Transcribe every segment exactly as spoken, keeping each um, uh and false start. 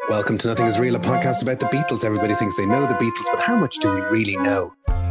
Welcome to Nothing Is Real, a podcast about the Beatles. Everybody thinks they know the Beatles, but how much do we really know?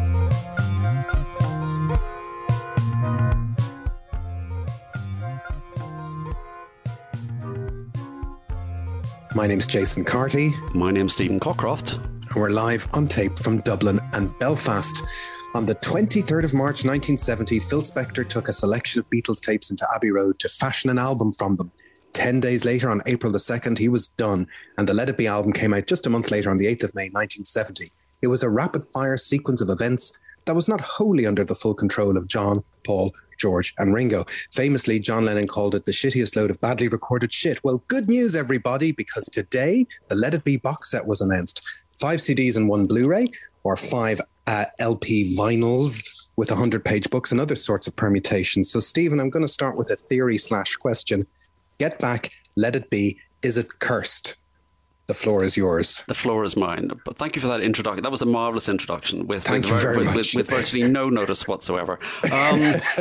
My name's Jason Carty. My name's Stephen Cockcroft. And we're live on tape from Dublin and Belfast. On the twenty-third of March nineteen seventy, Phil Spector took a selection of Beatles tapes into Abbey Road to fashion an album from them. Ten days later, on April the second, he was done, and the Let It Be album came out just a month later on the eighth of May nineteen seventy. It was a rapid-fire sequence of events that was not wholly under the full control of John, Paul, George and Ringo. Famously, John Lennon called it the shittiest load of badly recorded shit. Well, good news, everybody, because today the Let It Be box set was announced. Five C Ds and one Blu-ray, or five uh, L P vinyls with one hundred page books and other sorts of permutations. So, Stephen, I'm going to start with a theory slash question. Get Back, Let It Be, is it cursed? The floor is yours. The floor is mine. But thank you for that introduction. That was a marvellous introduction with, thank with, you very with, much. With, with virtually no notice whatsoever. Um,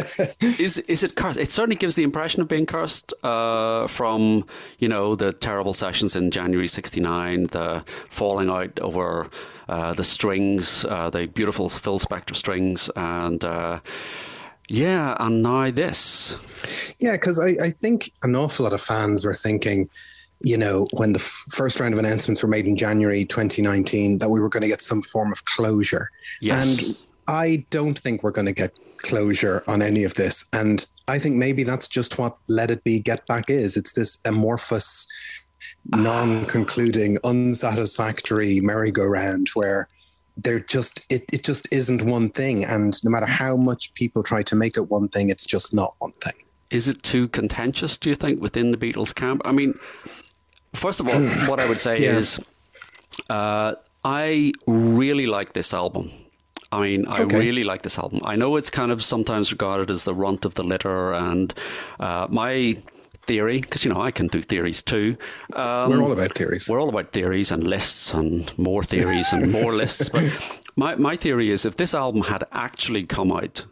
is is it cursed? It certainly gives the impression of being cursed uh, from, you know, the terrible sessions in January sixty-nine, the falling out over uh, the strings, uh, the beautiful Phil Spector strings, and... Uh, Yeah, and now this. Yeah, because I, I think an awful lot of fans were thinking, you know, when the f- first round of announcements were made in January twenty nineteen, that we were going to get some form of closure. Yes. And I don't think we're going to get closure on any of this. And I think maybe that's just what Let It Be, Get Back is. It's this amorphous, non-concluding, unsatisfactory merry-go-round where there just it, it just isn't one thing, and no matter how much people try to make it one thing, it's just not one thing. Is it too contentious, do you think, within the Beatles camp? I mean, first of all, what I would say yeah. is uh, I really like this album. I mean, I okay. really like this album. I know it's kind of sometimes regarded as the runt of the litter, and uh, my theory, because, you know, I can do theories too. Um, we're all about theories. We're all about theories and lists and more theories and more lists. But my, my theory is if this album had actually come out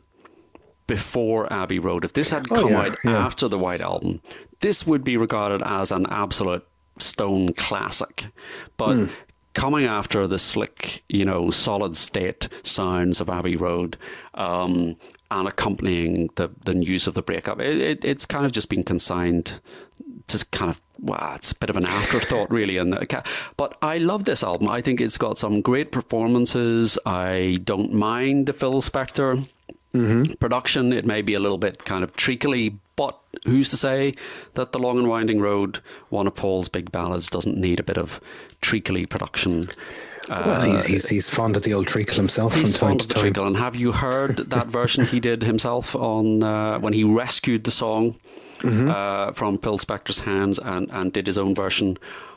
before Abbey Road, if this had oh, come yeah, out yeah. after the White Album, this would be regarded as an absolute Stone classic. But mm. coming after the slick, you know, solid state sounds of Abbey Road, um, and accompanying the, the news of the breakup, it, it, it's kind of just been consigned to kind of, wow, it's a bit of an afterthought, really. And But I love this album. I think it's got some great performances. I don't mind the Phil Spector mm-hmm. production. It may be a little bit kind of treacly, but who's to say that The Long and Winding Road, one of Paul's big ballads, doesn't need a bit of treacly production? Uh, well, he's, he's he's fond of the old treacle himself. He's from time fond to of the time. treacle. And have you heard that version he did himself on uh, when he rescued the song mm-hmm. uh, from Phil Spector's hands and, and did his own version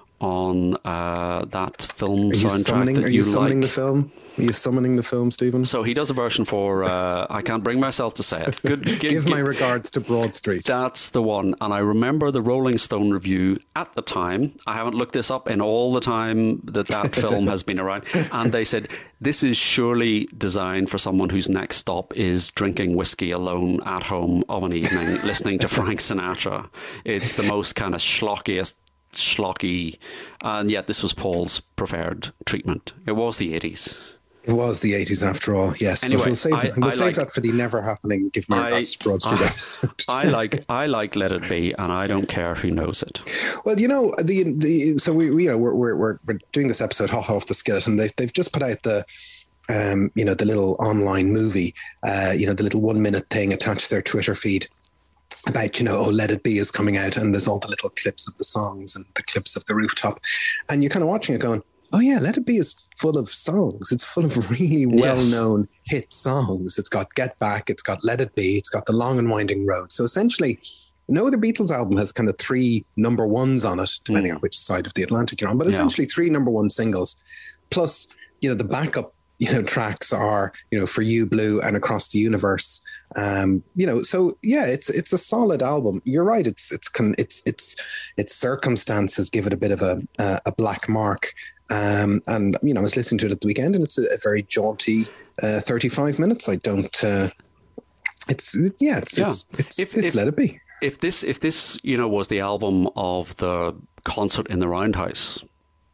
on uh, that film are you soundtrack summoning, that Are you, you summoning like. the film? Are you summoning the film, Stephen? So he does a version for, uh, I can't bring myself to say it. Good, give, give my regards to Broad Street. That's the one. And I remember the Rolling Stone review at the time. I haven't looked this up in all the time that that film has been around. And they said, this is surely designed for someone whose next stop is drinking whiskey alone at home of an evening, listening to Frank Sinatra. It's the most kind of schlockiest, schlocky, and yet this was Paul's preferred treatment. It was the eighties. It was the eighties after all, yes. Anyway, but we'll save, I, we'll I save like, that for the never happening Give Me Your Broad Street episode. I like I like Let It Be, and I don't care who knows it. Well, you know, the the so we, we you know we're we're we're we're doing this episode hot off the skillet, and they've they've just put out the um you know the little online movie, uh you know the little one minute thing attached to their Twitter feed about, you know, oh, Let It Be is coming out, and there's all the little clips of the songs and the clips of the rooftop, and you're kind of watching it going, oh yeah, Let It Be is full of songs. It's full of really well-known yes. hit songs. It's got Get Back, it's got Let It Be, it's got The Long and Winding Road. So essentially, no other Beatles album has kind of three number ones on it, depending mm. on which side of the Atlantic you're on, but essentially yeah. three number one singles, plus, you know, the backup, you know, tracks are, you know, For You, Blue, and Across the Universe. Um, you know, so yeah, it's it's a solid album. You're right. It's it's it's it's its circumstances give it a bit of a a, a black mark. Um, and you know, I was listening to it at the weekend, and it's a, a very jaunty uh, thirty-five minutes. I don't. Uh, it's yeah. It's yeah. it's it's, if, it's if, Let It Be. If this if this you know was the album of the concert in the Roundhouse,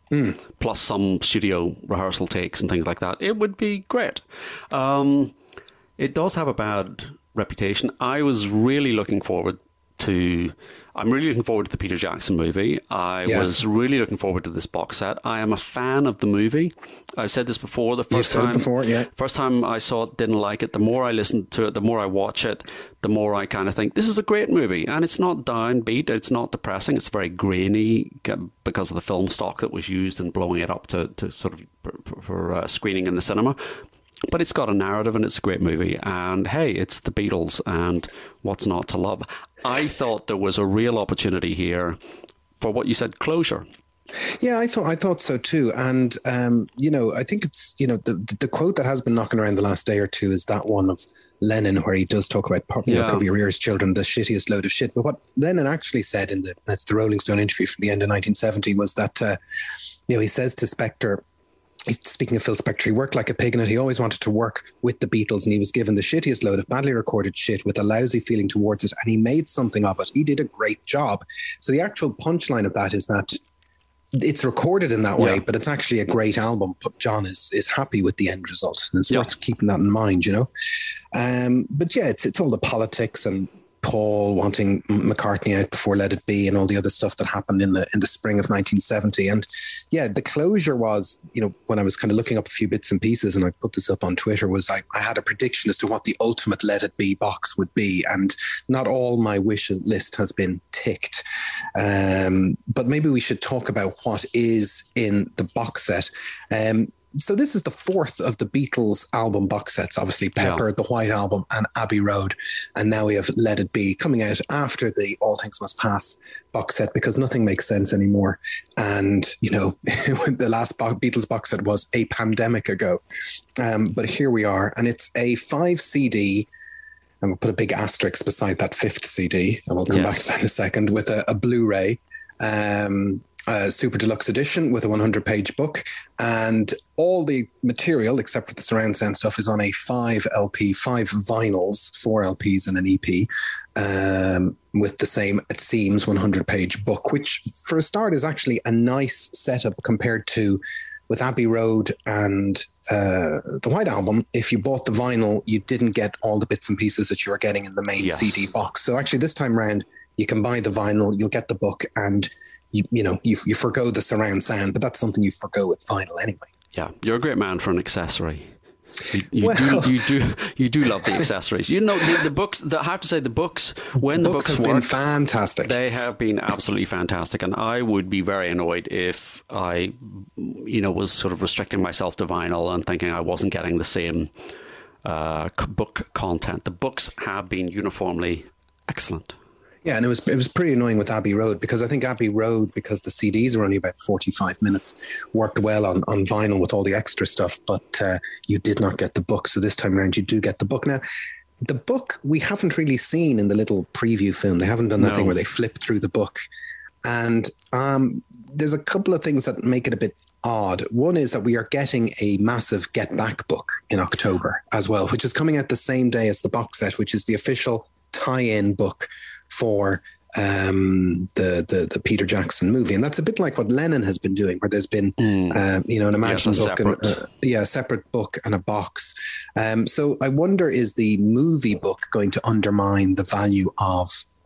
mm. plus some studio rehearsal takes and things like that, it would be great. Um, it does have a bad reputation. I was really looking forward to... I'm really looking forward to the Peter Jackson movie. I yes. was really looking forward to this box set. I am a fan of the movie. I've said this before. The first You've time, before, yeah. first time I saw it, didn't like it. The more I listen to it, the more I watch it, the more I kind of think this is a great movie. And it's not downbeat. It's not depressing. It's very grainy because of the film stock that was used in blowing it up to, to sort of for, for uh, screening in the cinema. But it's got a narrative and it's a great movie. And hey, it's the Beatles and what's not to love? I thought there was a real opportunity here for what you said, closure. Yeah, I thought I thought so too. And, um, you know, I think it's, you know, the, the quote that has been knocking around the last day or two is that one of Lennon where he does talk about you know, yeah. cover your ears, children, the shittiest load of shit. But what Lennon actually said in the, that's the Rolling Stone interview from the end of nineteen seventy was that, uh, you know, he says to Spector, speaking of Phil Spector, he worked like a pig in it. He always wanted to work with the Beatles and he was given the shittiest load of badly recorded shit with a lousy feeling towards it. And he made something of it. He did a great job. So the actual punchline of that is that it's recorded in that way, yeah. but it's actually a great album. But John is is happy with the end result. And it's yeah. worth keeping that in mind, you know. Um, but yeah, it's it's all the politics and Paul wanting McCartney out before Let It Be and all the other stuff that happened in the in the spring of nineteen seventy. And yeah, the closure was, you know, when I was kind of looking up a few bits and pieces and I put this up on Twitter, was I, I had a prediction as to what the ultimate Let It Be box would be. And not all my wish list has been ticked. Um, but maybe we should talk about what is in the box set. Um, So this is the fourth of the Beatles album box sets, obviously Pepper, yeah. the White Album and Abbey Road. And now we have Let It Be coming out after the All Things Must Pass box set because nothing makes sense anymore. And, you know, the last Beatles box set was a pandemic ago. Um, but here we are. And it's a five C D. And we'll put a big asterisk beside that fifth C D. And we'll come yes. back to that in a second with a, a Blu-ray. Um Uh, super deluxe edition with a one hundred page book, and all the material except for the surround sound stuff is on a five L P, five vinyls, four L Ps and an E P, um, with the same, it seems, one hundred page book, which for a start is actually a nice setup compared to with Abbey Road and uh, the White Album. If you bought the vinyl, you didn't get all the bits and pieces that you were getting in the main yes. C D box. So actually this time around, you can buy the vinyl, you'll get the book, and You, you know, you you forgo the surround sound, but that's something you forgo with vinyl anyway. Yeah, you're a great man for an accessory. You, you, well, do, you do you do love the accessories. You know, the, the books. The, I have to say, the books when the books, books have work, been fantastic. They have been absolutely fantastic, and I would be very annoyed if I, you know, was sort of restricting myself to vinyl and thinking I wasn't getting the same uh, book content. The books have been uniformly excellent. Yeah, and it was it was pretty annoying with Abbey Road because I think Abbey Road, because the C Ds were only about forty-five minutes, worked well on, on vinyl with all the extra stuff, but uh, you did not get the book. So this time around, you do get the book. Now, the book we haven't really seen in the little preview film. They haven't done that no. thing where they flip through the book. And um, there's a couple of things that make it a bit odd. One is that we are getting a massive Get Back book in October as well, which is coming out the same day as the box set, which is the official tie-in book for um, the, the the Peter Jackson movie. And that's a bit like what Lennon has been doing, where there's been, mm. uh, you know, an Imagine yes, book, and, uh, yeah, a separate book and a box. Um, so I wonder, is the movie book going to undermine the value of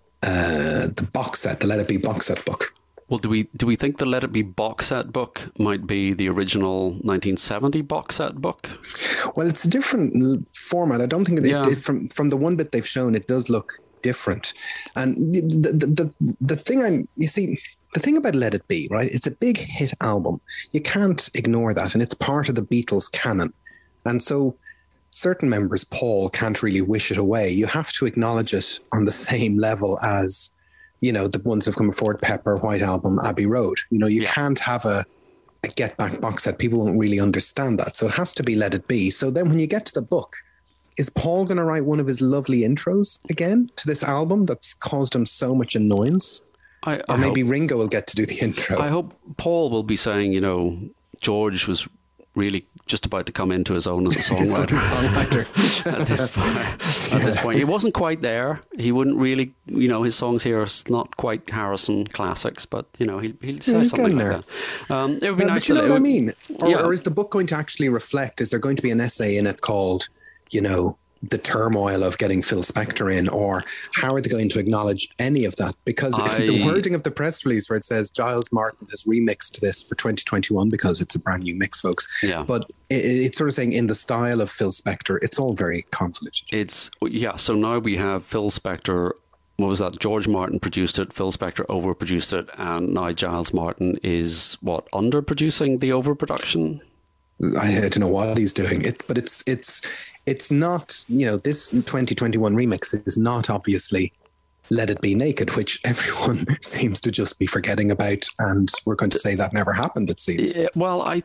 uh, the box set, the Let It Be box set book? Well, do we do we think the Let It Be box set book might be the original nineteen seventy box set book? Well, it's a different format. I don't think they, yeah. they, from from the one bit they've shown, it does look different. And the, the the the thing I'm you see the thing about Let It Be, right? It's a big hit album. You can't ignore that, and it's part of the Beatles canon. And so certain members, Paul, can't really wish it away. You have to acknowledge it on the same level as, you know, the ones that have come forward: Pepper, White Album, Abbey Road. You know, you yeah. can't have a a Get Back box set. People won't really understand that. So it has to be Let It Be. So then when you get to the book, is Paul going to write one of his lovely intros again to this album that's caused him so much annoyance? I, I or maybe hope, Ringo will get to do the intro. I hope Paul will be saying, you know, George was really just about to come into his own as a songwriter. songwriter. at, this point, at this point, he wasn't quite there. He wouldn't really, you know, his songs here are not quite Harrison classics, but you know, he'll, he'll say yeah, something like there. that. Um, it would be no, nice. But you know to, what would, I mean? Or, yeah. or is the book going to actually reflect? Is there going to be an essay in it called, you know, the turmoil of getting Phil Spector in, or how are they going to acknowledge any of that? Because I, the wording of the press release where it says Giles Martin has remixed this for twenty twenty-one because it's a brand new mix, folks. Yeah. But it, it's sort of saying in the style of Phil Spector, it's all very convoluted. It's, yeah, so now we have Phil Spector, what was that? George Martin produced it, Phil Spector overproduced it, and now Giles Martin is, what, underproducing the overproduction? I, I don't know what he's doing, it, but it's it's it's not, you know, this twenty twenty-one remix is not obviously Let It Be Naked, which everyone seems to just be forgetting about, and we're going to say that never happened, it seems. Yeah, well, I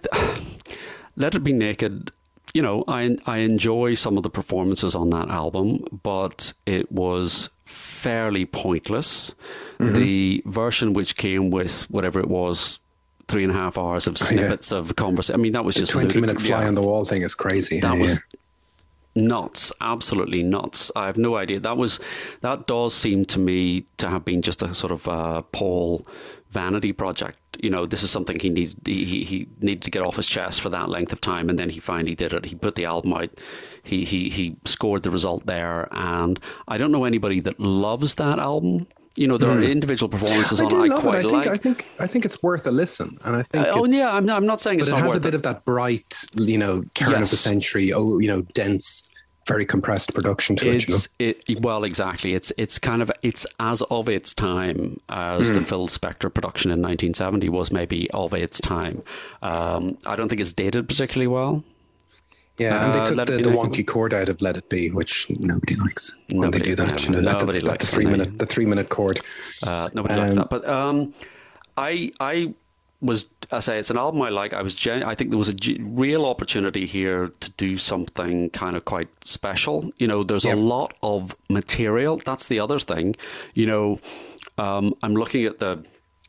Let It Be Naked, you know, I I enjoy some of the performances on that album, but it was fairly pointless. Mm-hmm. The version which came with whatever it was, three and a half hours of snippets oh, yeah. of conversation. I mean, that was the just twenty minute fly yeah. on the wall thing is crazy. That yeah, was yeah. nuts, absolutely nuts. I have no idea. That was that does seem to me to have been just a sort of uh, Paul vanity project. You know, this is something he needed. He, he needed to get off his chest for that length of time, and then he finally did it. He put the album out. He he he scored the result there, and I don't know anybody that loves that album. You know, there mm. are individual performances I on do it I love quite it. I think, like. I think I think it's worth a listen, and I think. Uh, oh it's, yeah, I'm not, I'm not saying it's but not it has worth a bit it. of that bright, you know, turn yes. of the century. Oh, you know, dense, very compressed production to it's, it. You know? it. Well, exactly. It's it's kind of it's as of its time as mm. the Phil Spector production in nineteen seventy was maybe of its time. Um, I don't think it's dated particularly well. Yeah, and they uh, took the, the wonky chord out of "Let It Be," which nobody likes when nobody, they do that. Yeah, you know, that, nobody that's, likes that's the three they, minute the three minute chord. Uh, nobody um, likes that. But um, I I was I say it's an album I like. I was gen- I think there was a g- real opportunity here to do something kind of quite special. You know, there's yep. a lot of material. That's the other thing. You know, um, I'm looking at the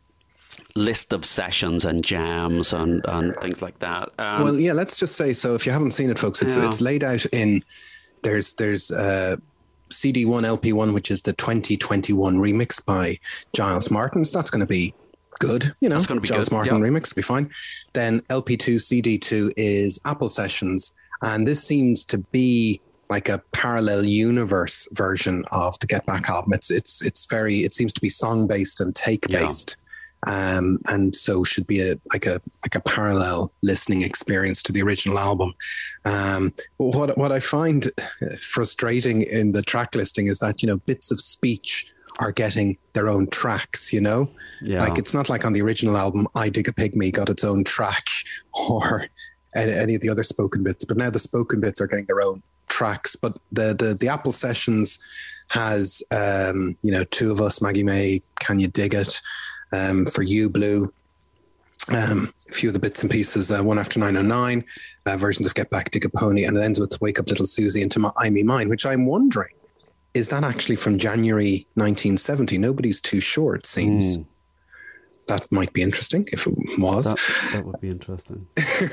list of sessions and jams and, and things like that. Um, well, yeah, let's just say, so if you haven't seen it, folks, it's yeah. it's laid out in, there's there's uh, C D one, L P one, which is the twenty twenty-one remix by Giles Martin. So that's going to be good, you know, that's going to be Giles good. Martin yep. remix will be fine. Then L P two, C D two is Apple Sessions, and this seems to be like a parallel universe version of the Get Back album. It's it's it's very, it seems to be song based and take based. Yeah. Um, and so should be a like a like a parallel listening experience to the original album. Um, but what what I find frustrating in the track listing is that, you know, bits of speech are getting their own tracks. You know, yeah. like it's not like on the original album, "I Dig a Pygmy" got its own track, or any, any of the other spoken bits. But now the spoken bits are getting their own tracks. But the the the Apple Sessions has um, you know, Two of Us, Maggie May, Can You Dig It? Um, for You Blue, um, a few of the bits and pieces, uh, One After nine oh nine, uh, versions of Get Back, Dig a Pony, and it ends with Wake Up Little Susie and To I Me Mine, which I'm wondering, is that actually from January nineteen seventy? Nobody's too sure, it seems. Mm. That might be interesting if it was. That, that would be interesting.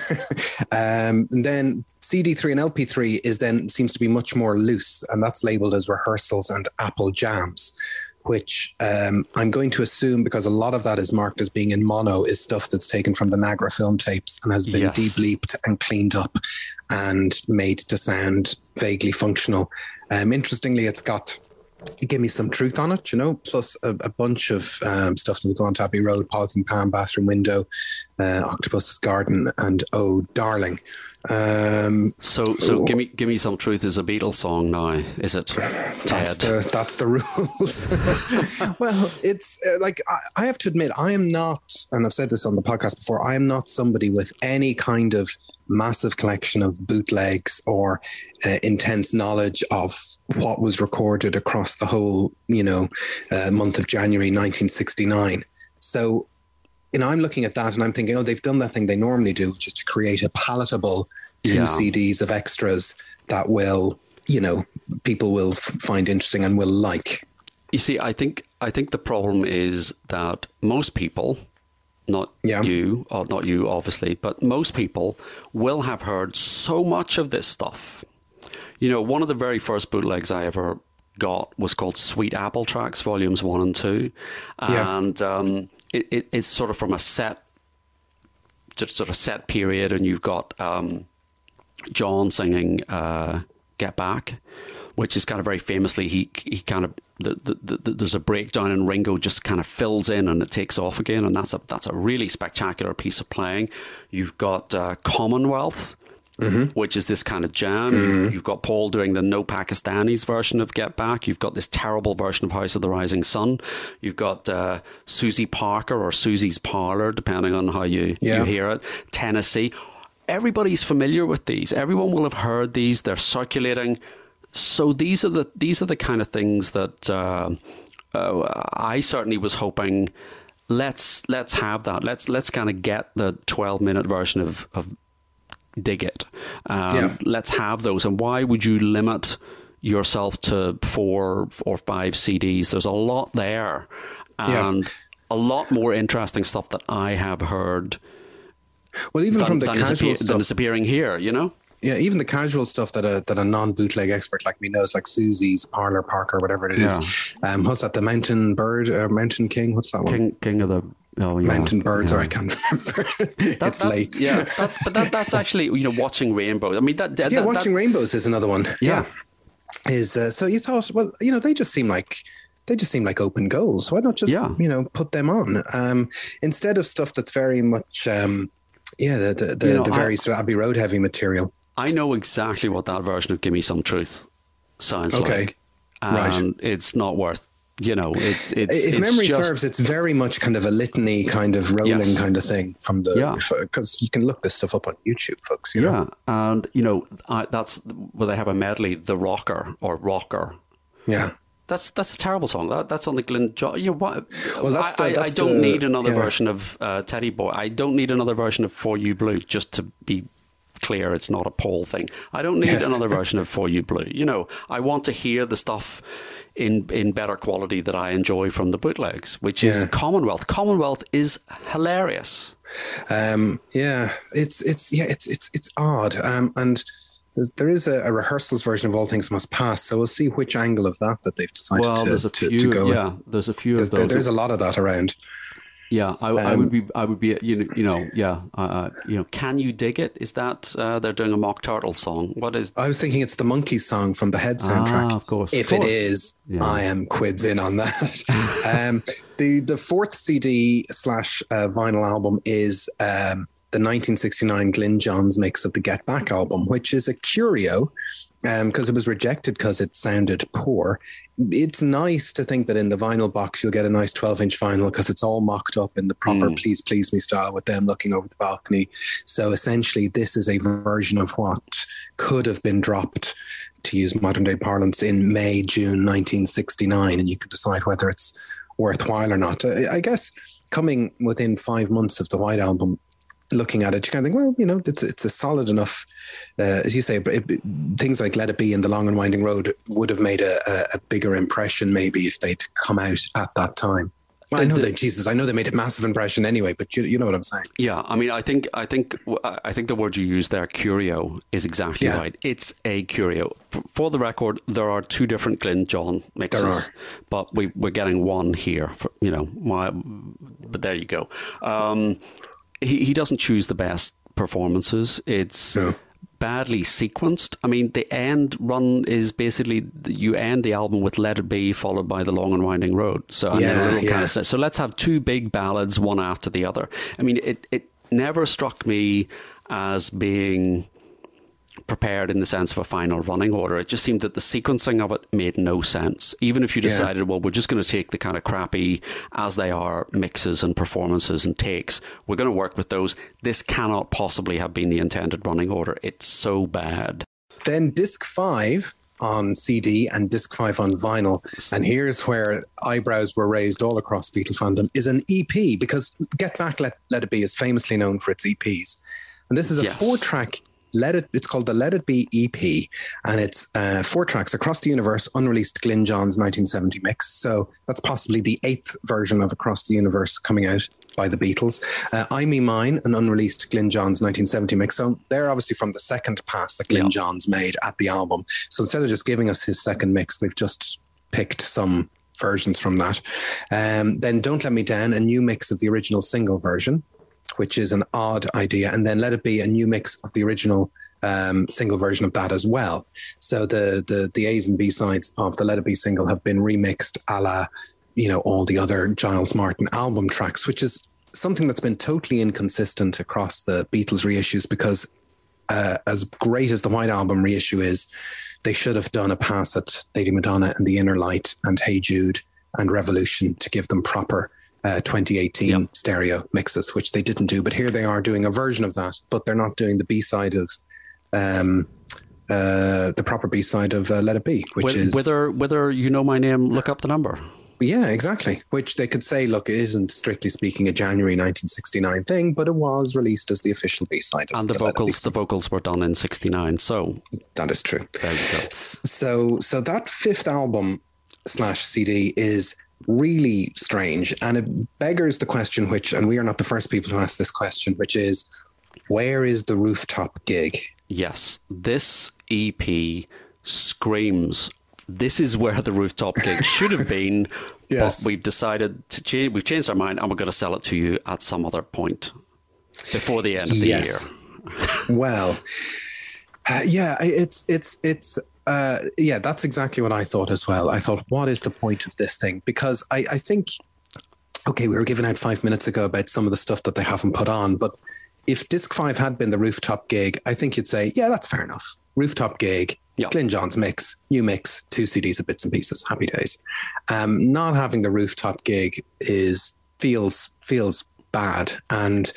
um, and then C D three and L P three is then seems to be much more loose, and that's labeled as Rehearsals and Apple Jams, which um, I'm going to assume, because a lot of that is marked as being in mono, is stuff that's taken from the Nagra film tapes and has been yes. de-bleeped and cleaned up and made to sound vaguely functional. Um, interestingly, it's got Give Me Some Truth on it, you know, plus a, a bunch of um, stuff that will go on to Abbey Road, Polythene Palm, Bathroom Window, uh, Octopus's Garden, and Oh Darling. Um, so, so give me, give me some truth is a Beatles song now, is it? That's the that's the rules. Well, it's uh, like I, I have to admit, I am not, and I've said this on the podcast before, I am not somebody with any kind of massive collection of bootlegs or uh, intense knowledge of what was recorded across the whole, you know, uh, month of January nineteen sixty-nine. So, you know, I'm looking at that and I'm thinking, oh, they've done that thing they normally do, which is to create a palatable two yeah. C Ds of extras that will, you know, people will f- find interesting and will like. You see, I think I think the problem is that most people not Yeah. you, or not you, obviously, but most people will have heard so much of this stuff. You know, one of the very first bootlegs I ever got was called Sweet Apple Tracks, volumes one and two. Yeah. And um, it, it, it's sort of from a set, just sort of set period, and you've got um, John singing uh, Get Back, which is kind of very famously, he he kind of, the, the, the, there's a breakdown and Ringo just kind of fills in and it takes off again, and that's a that's a really spectacular piece of playing. You've got uh, Commonwealth, mm-hmm. which is this kind of jam. Mm-hmm. You've, you've got Paul doing the No Pakistanis version of Get Back. You've got this terrible version of House of the Rising Sun. You've got uh, Susie Parker or Susie's Parlor, depending on how you, yeah. you hear it. Tennessee. Everybody's familiar with these. Everyone will have heard these. They're circulating. So these are the these are the kind of things that uh, uh, I certainly was hoping. Let's let's have that. Let's let's kind of get the twelve minute version of, of Dig It. Um, yeah. Let's have those. And why would you limit yourself to four or five C Ds? There's a lot there, and yeah. a lot more interesting stuff that I have heard. Well, even than, from the than casual is, stuff than is appearing here, you know. Yeah, even the casual stuff that a that a non-bootleg expert like me knows, like Susie's Parlor, Parker, whatever it is. Yeah. Um, what's that? The Mountain Bird or Mountain King? What's that one? King King of the oh, yeah. Mountain Birds, yeah. or I can't remember. That, it's late. Yeah, that, but that, that's actually, you know, Watching Rainbows. I mean, that, that yeah, that, Watching that, Rainbows is another one. Yeah, yeah. is uh, so you thought, well, you know, they just seem like. They just seem like open goals. Why not just, yeah. you know, put them on um, instead of stuff that's very much, um, yeah, the the, the, you know, the very I, sort of Abbey Road heavy material. I know exactly what that version of Give Me Some Truth sounds okay. like. And right. it's not worth, you know, it's... it's if it's memory just, serves, it's very much kind of a litany kind of rolling yes. kind of thing from the... Yeah. Because you can look this stuff up on YouTube, folks, you yeah. know? And, you know, I, that's... Well, they have a medley, The Rocker, or Rocker. Yeah. That's that's a terrible song. That that's on the Glyn John. You know what? Well, that's the, I, that's I don't the, need another yeah. version of uh, Teddy Boy. I don't need another version of For You Blue. Just to be clear, it's not a Paul thing. I don't need yes. another version of For You Blue. You know, I want to hear the stuff in in better quality that I enjoy from the bootlegs, which is yeah. Commonwealth. Commonwealth is hilarious. Um, yeah, it's it's yeah, it's it's it's odd. Um, and. There is a, a rehearsals version of All Things Must Pass, so we'll see which angle of that that they've decided well, to, there's a to, few, to go yeah, with. There's a few of there's, those. There's a lot of that around. Yeah, I, um, I would be, I would be, you know, you know yeah, uh, you know, Can You Dig It? Is that uh, they're doing a Mock Turtle song? What is? I was thinking it's the Monkeys song from the Head soundtrack. Ah, of course. If of course. it is, yeah. I am quids in on that. um, the the fourth C D slash uh, vinyl album is. Um, the nineteen sixty-nine Glyn Johns mix of the Get Back album, which is a curio because um, it was rejected because it sounded poor. It's nice to think that in the vinyl box you'll get a nice twelve inch vinyl because it's all mocked up in the proper mm. Please Please Me style with them looking over the balcony. So essentially this is a version of what could have been dropped, to use modern day parlance, in May, June nineteen sixty-nine, and you can decide whether it's worthwhile or not. I guess coming within five months of the White Album, looking at it, you kind of think, well, you know, it's it's a solid enough, uh, as you say, but it, things like Let It Be and The Long and Winding Road would have made a, a, a bigger impression maybe if they'd come out at that time. Well, I know they, Jesus, I know they made a massive impression anyway, but you you know what I'm saying. Yeah, I mean, I think I think I think the word you used there, curio, is exactly yeah. right. It's a curio. For, for the record, there are two different Glyn John mixes, there are. but we we're getting one here. For, you know, why? But there you go. Um, He he doesn't choose the best performances. It's no. badly sequenced. I mean, the end run is basically you end the album with Let It Be followed by The Long and Winding Road. So and yeah, then a little yeah. kind of so let's have two big ballads one after the other. I mean, it it never struck me as being prepared in the sense of a final running order. It just seemed that the sequencing of it made no sense. Even if you decided, yeah. well, we're just going to take the kind of crappy as they are mixes and performances and takes, we're going to work with those. This cannot possibly have been the intended running order. It's so bad. Then disc five on C D and disc five on vinyl, and here's where eyebrows were raised all across Beatle fandom, is an E P, because Get Back, Let, Let It Be is famously known for its E Ps. And this is a yes. four-track Let It. It's called the Let It Be E P, and it's uh, four tracks Across the Universe, unreleased Glyn Johns nineteen seventy mix. So that's possibly the eighth version of Across the Universe coming out by the Beatles. Uh, I Me Mine, an unreleased Glyn Johns nineteen seventy mix. So they're obviously from the second pass that Glyn yeah. Johns made at the album. So instead of just giving us his second mix, they've just picked some versions from that. Um, then Don't Let Me Down, a new mix of the original single version, which is an odd idea. And then Let It Be, a new mix of the original um, single version of that as well. So the the the A's and B sides of the Let It Be single have been remixed a la, you know, all the other Giles Martin album tracks, which is something that's been totally inconsistent across the Beatles reissues, because uh, as great as the White Album reissue is, they should have done a pass at Lady Madonna and The Inner Light and Hey Jude and Revolution to give them proper Uh, twenty eighteen yep. stereo mixes, which they didn't do. But here they are doing a version of that, but they're not doing the B-side of um, uh, the proper B-side of uh, Let It Be, which whether, is... Whether, whether you know my name, look up the number. Yeah, exactly. Which they could say, look, it isn't strictly speaking a January nineteen sixty-nine thing, but it was released as the official B-side. Of and the, the vocals the vocals were done in sixty-nine, so... That is true. There you go. So, so that fifth album slash C D is really strange, and it beggars the question, which, and we are not the first people to ask this question, which is, where is the rooftop gig? Yes, this E P screams, this is where the rooftop gig should have been. Yes. But we've decided to change, we've changed our mind, and we're going to sell it to you at some other point before the end of the yes. year. Well, uh, yeah, it's, it's, it's, Uh, yeah, that's exactly what I thought as well. I thought, what is the point of this thing? Because I, I think, okay, we were giving out five minutes ago about some of the stuff that they haven't put on, but if disc five had been the rooftop gig, I think you'd say, yeah, that's fair enough. Rooftop gig, yep. Glyn Johns mix, new mix, two C Ds of bits and pieces, happy days. Um, not having the rooftop gig is feels feels bad. And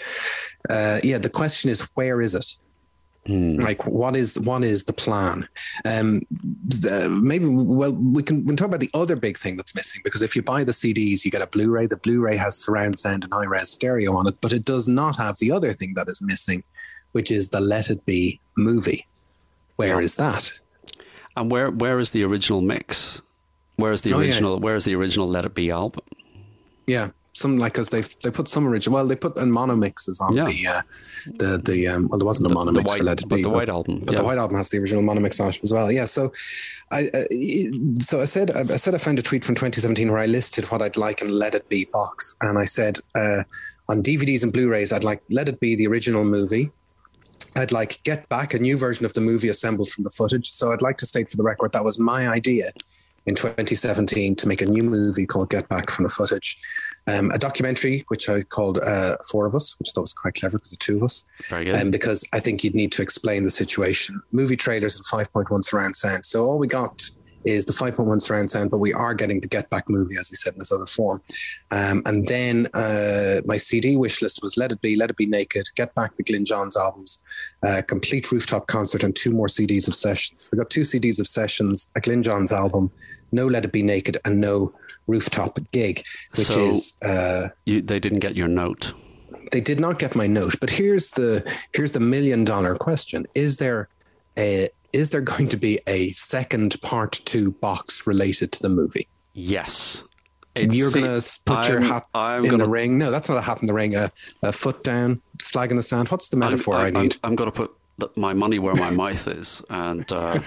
uh, yeah, the question is, where is it? Hmm. Like, what is what is the plan? Um, the, maybe well, we can we can talk about the other big thing that's missing, because if you buy the C Ds, you get a Blu-ray. The Blu-ray has surround sound and high-res stereo on it, but it does not have the other thing that is missing, which is the Let It Be movie. Where yeah. is that? And where where is the original mix? Where is the original? Oh, yeah. Where is the original Let It Be album? Yeah. Some like because they they put some original. Well, they put in mono mixes on yeah. the uh, the the um. Well, there wasn't a mono mix for Let It Be, but the White Album. But yeah. the White Album has the original mono mix on it as well. Yeah. So, I uh, so I said I said I found a tweet from twenty seventeen where I listed what I'd like in Let It Be box, and I said uh, on D V Ds and Blu-rays I'd like Let It Be the original movie. I'd like Get Back, a new version of the movie assembled from the footage. So I'd like to state for the record that was my idea in twenty seventeen to make a new movie called Get Back from the footage. Um, a documentary, which I called uh, Four of Us, which I thought was quite clever because the two of us. Very good. Um, because I think you'd need to explain the situation. Movie trailers and five point one surround sound. So all we got is the five point one surround sound, but we are getting the Get Back movie, as we said in this other form. Um, and then uh, my C D wish list was Let It Be, Let It Be Naked, Get Back the Glyn Johns albums, uh, complete rooftop concert, and two more C Ds of sessions. We got two C Ds of sessions, a Glyn Johns album, no Let It Be Naked, and no rooftop gig, which so is uh, you, they didn't get your note. They did not get my note. But here's the here's the million dollar question: Is there a is there going to be a second part two box related to the movie? Yes. It's, You're going to put I'm, your hat I'm in gonna, the ring? No, that's not a hat in the ring. A, a foot down, flag in the sand. What's the metaphor I'm, I'm, I need? I'm, I'm going to put my money where my mouth is, and uh,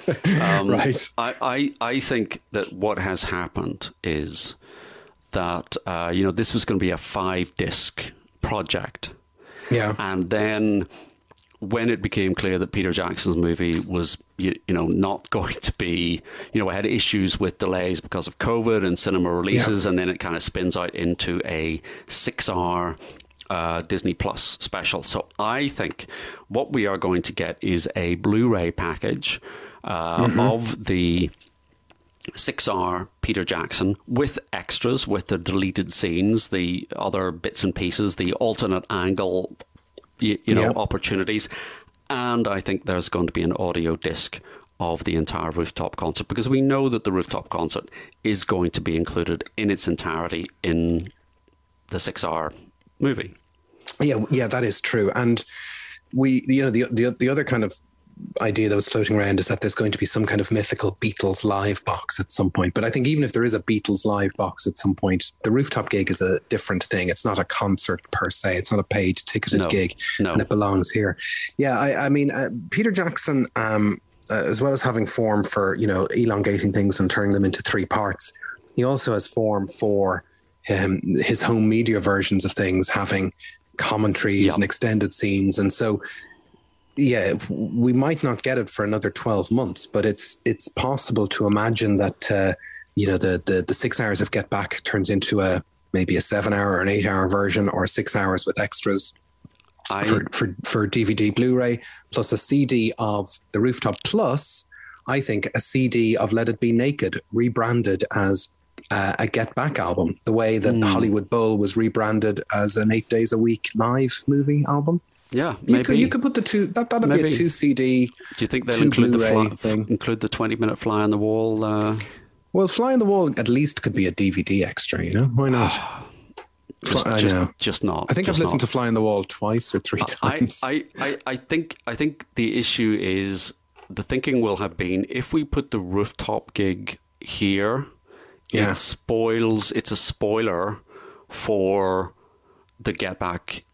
um, right. I, I I think that what has happened is that uh, you know, this was going to be a five disc project, yeah, and then when it became clear that Peter Jackson's movie was you, you know not going to be, you know, it had issues with delays because of COVID and cinema releases, yeah. and then it kind of spins out into a six hour. Uh, Disney Plus special. So I think what we are going to get is a Blu-ray package uh, mm-hmm. of the six-hour Peter Jackson with extras, with the deleted scenes, the other bits and pieces, the alternate angle, you, you know, yep. opportunities. And I think there's going to be an audio disc of the entire rooftop concert, because we know that the rooftop concert is going to be included in its entirety in the six-hour movie. Yeah, yeah, that is true. And we, you know, the, the the other kind of idea that was floating around is that there's going to be some kind of mythical Beatles live box at some point. But I think even if there is a Beatles live box at some point, the rooftop gig is a different thing. It's not a concert per se. It's not a paid ticketed no, gig, no. and it belongs here. Yeah, I, I mean, uh, Peter Jackson, um, uh, as well as having form for, you know, elongating things and turning them into three parts, he also has form for um, his home media versions of things, having commentaries yep. and extended scenes. And so, yeah, we might not get it for another twelve months, but it's it's possible to imagine that, uh, you know, the, the the six hours of Get Back turns into a maybe a seven hour or an eight hour version, or six hours with extras I... for, for, for D V D, Blu-ray, plus a C D of The Rooftop, plus I think a C D of Let It Be Naked, rebranded as uh, a Get Back album, the way that mm. Hollywood Bowl was rebranded as an eight days a week live movie album. Yeah, you maybe could, you could put the two. That that'd maybe. be a two C D. Do you think they'll include Blu-ray the fly, include the twenty minute fly on the wall? Uh... Well, fly on the wall at least could be a D V D extra. You know, why not? just, I just, know. Just not. I think I've listened not. to Fly on the Wall twice or three times. I, I, I, I think I think the issue is the thinking will have been if we put the rooftop gig here, yeah. it spoils. It's a spoiler for the Get Back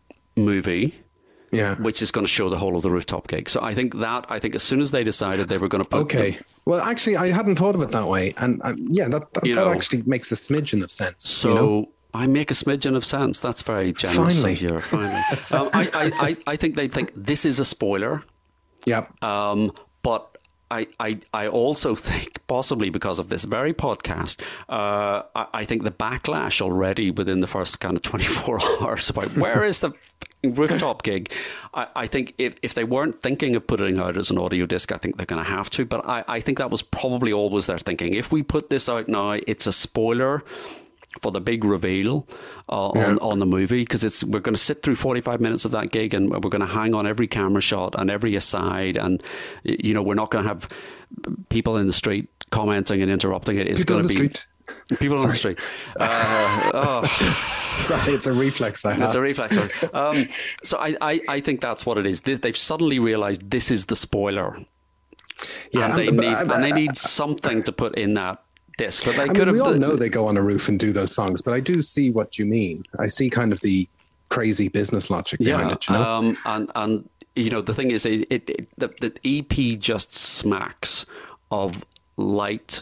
movie. Yeah, which is going to show the whole of the rooftop gig. So I think that I think as soon as they decided they were going to put okay, the, well, actually, I hadn't thought of it that way, and uh, yeah, that that, that know, actually makes a smidgen of sense. So you know? I make a smidgen of sense. That's very generous Finally. of you. Finally, um, I, I, I I think they think this is a spoiler. Yeah. Um, but. I, I, I also think, possibly because of this very podcast, uh, I, I think the backlash already within the first kind of twenty-four hours about where is the rooftop gig, I, I think if, if they weren't thinking of putting out as an audio disc, I think they're going to have to. But I, I think that was probably always their thinking. If we put this out now, it's a spoiler for the big reveal uh, yeah. on, on the movie, because it's we're going to sit through forty-five minutes of that gig and we're going to hang on every camera shot and every aside, and you know we're not going to have people in the street commenting and interrupting it. It's people going to be street. people Sorry. on the street. Uh, oh. Sorry, it's a reflex I have. It's a reflex. Um, so I, I, I think that's what it is. They, they've suddenly realised this is the spoiler. Yeah, and they but, need but, and they need something to put in that disc. But they I could mean, we have, all know they go on a roof and do those songs, but I do see what you mean. I see kind of the crazy business logic behind yeah, it. You know? um, and and you know the thing is, it, it, it the, the E P just smacks of lightweight.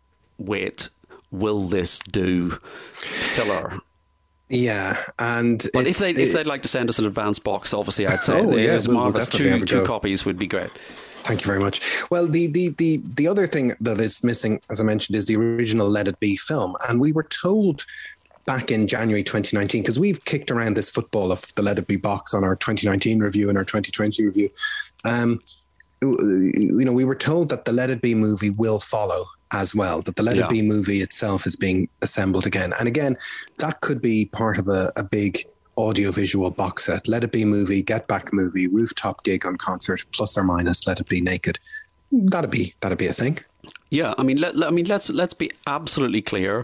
Will this do filler? Yeah, and but if they it, if they'd like to send us an advance box, obviously I'd say oh, yeah, it's we'll, marvelous. We'll two two copies would be great. Thank you very much. Well, the, the the the other thing that is missing, as I mentioned, is the original Let It Be film. And we were told back in January twenty nineteen, because we've kicked around this football of the Let It Be box on our twenty nineteen review and our twenty twenty review. Um, you know, we were told that the Let It Be movie will follow as well, that the Let yeah. It Be movie itself is being assembled again. And again, that could be part of a, a big audiovisual box set. Let It Be movie, Get Back movie, rooftop gig on concert, plus or minus Let It Be Naked. That'd be that'd be a thing. Yeah, I mean, let, let, I mean, let's let's be absolutely clear.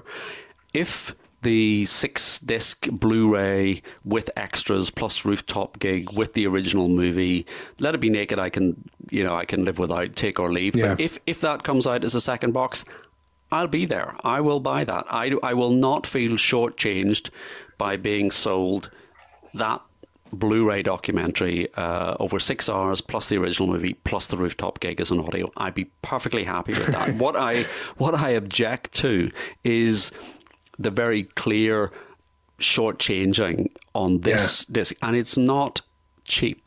If the six disc Blu-ray with extras plus rooftop gig with the original movie, Let It Be Naked, I can you know I can live without, take or leave. Yeah. But if if that comes out as a second box, I'll be there. I will buy that. I I will not feel shortchanged by being sold that Blu-ray documentary uh, over six hours plus the original movie plus the rooftop gig as an audio. I'd be perfectly happy with that. what I what I object to is the very clear shortchanging on this yeah. disc, and it's not cheap.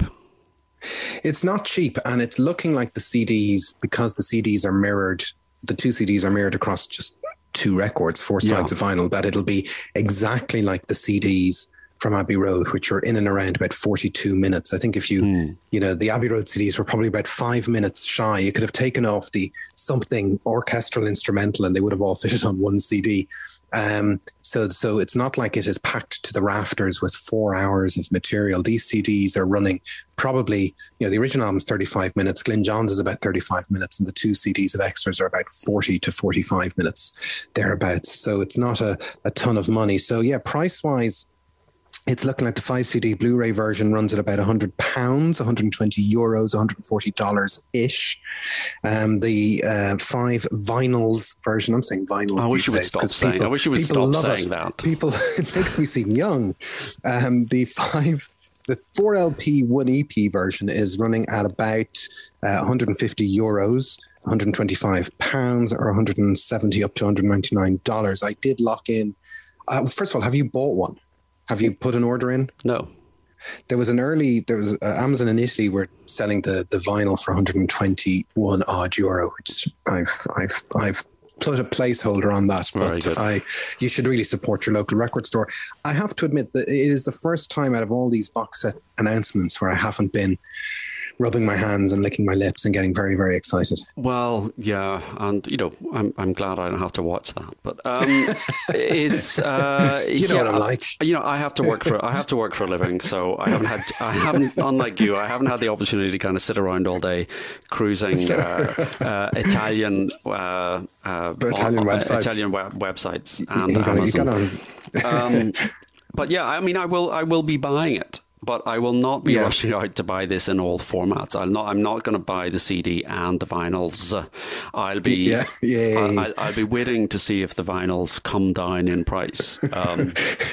It's not cheap, and it's looking like the C Ds, because the C Ds are mirrored. The two C Ds are mirrored across just two records, four sides yeah. of vinyl. That it'll be exactly like the C Ds from Abbey Road, which are in and around about forty-two minutes. I think if you, mm. you know, the Abbey Road C Ds were probably about five minutes shy. You could have taken off the something orchestral instrumental and they would have all fitted on one C D. Um, so, so it's not like it is packed to the rafters with four hours of material. These C Ds are running probably, you know, the original album's thirty-five minutes. Glyn Johns is about thirty-five minutes, and the two C Ds of extras are about forty to forty-five minutes, thereabouts. So it's not a, a ton of money. So yeah, price wise, It's looking like the five C D Blu-ray version runs at about one hundred pounds, one hundred twenty euros, one hundred forty dollars-ish. Um, the uh, five vinyls version, I'm saying vinyls I wish these you would days, stop 'cause saying. people- I wish you would people stop love saying it. that. People, it makes me seem young. Um, the five, the four L P, one E P version is running at about uh, one hundred fifty euros, one hundred twenty-five pounds, or one hundred seventy up to one hundred ninety-nine dollars. I did lock in. Uh, first of all, have you bought one? Have you put an order in? No. There was an early, there was uh, Amazon in Italy were selling the, the vinyl for one hundred twenty-one odd euro, which I've, I've, I've put a placeholder on that, Very but good. I, you should really support your local record store. I have to admit that it is the first time out of all these box set announcements where I haven't been rubbing my hands and licking my lips and getting very, very excited. Well, yeah, and you know, I'm I'm glad I don't have to watch that. But um, it's uh, You know yeah, what I'm like. You know, I have to work for I have to work for a living, so I haven't had I haven't unlike you, I haven't had the opportunity to kind of sit around all day cruising uh, uh, Italian uh, uh, Italian on- uh, websites. Italian web- websites and You got, you Amazon. got on. um, but yeah, I mean, I will I will be buying it. But I will not be Yeah. rushing out to buy this in all formats. I'll not. I'm not going to buy the C D and the vinyls. I'll be. Yeah, yeah. I, I'll, I'll be waiting to see if the vinyls come down in price. Um,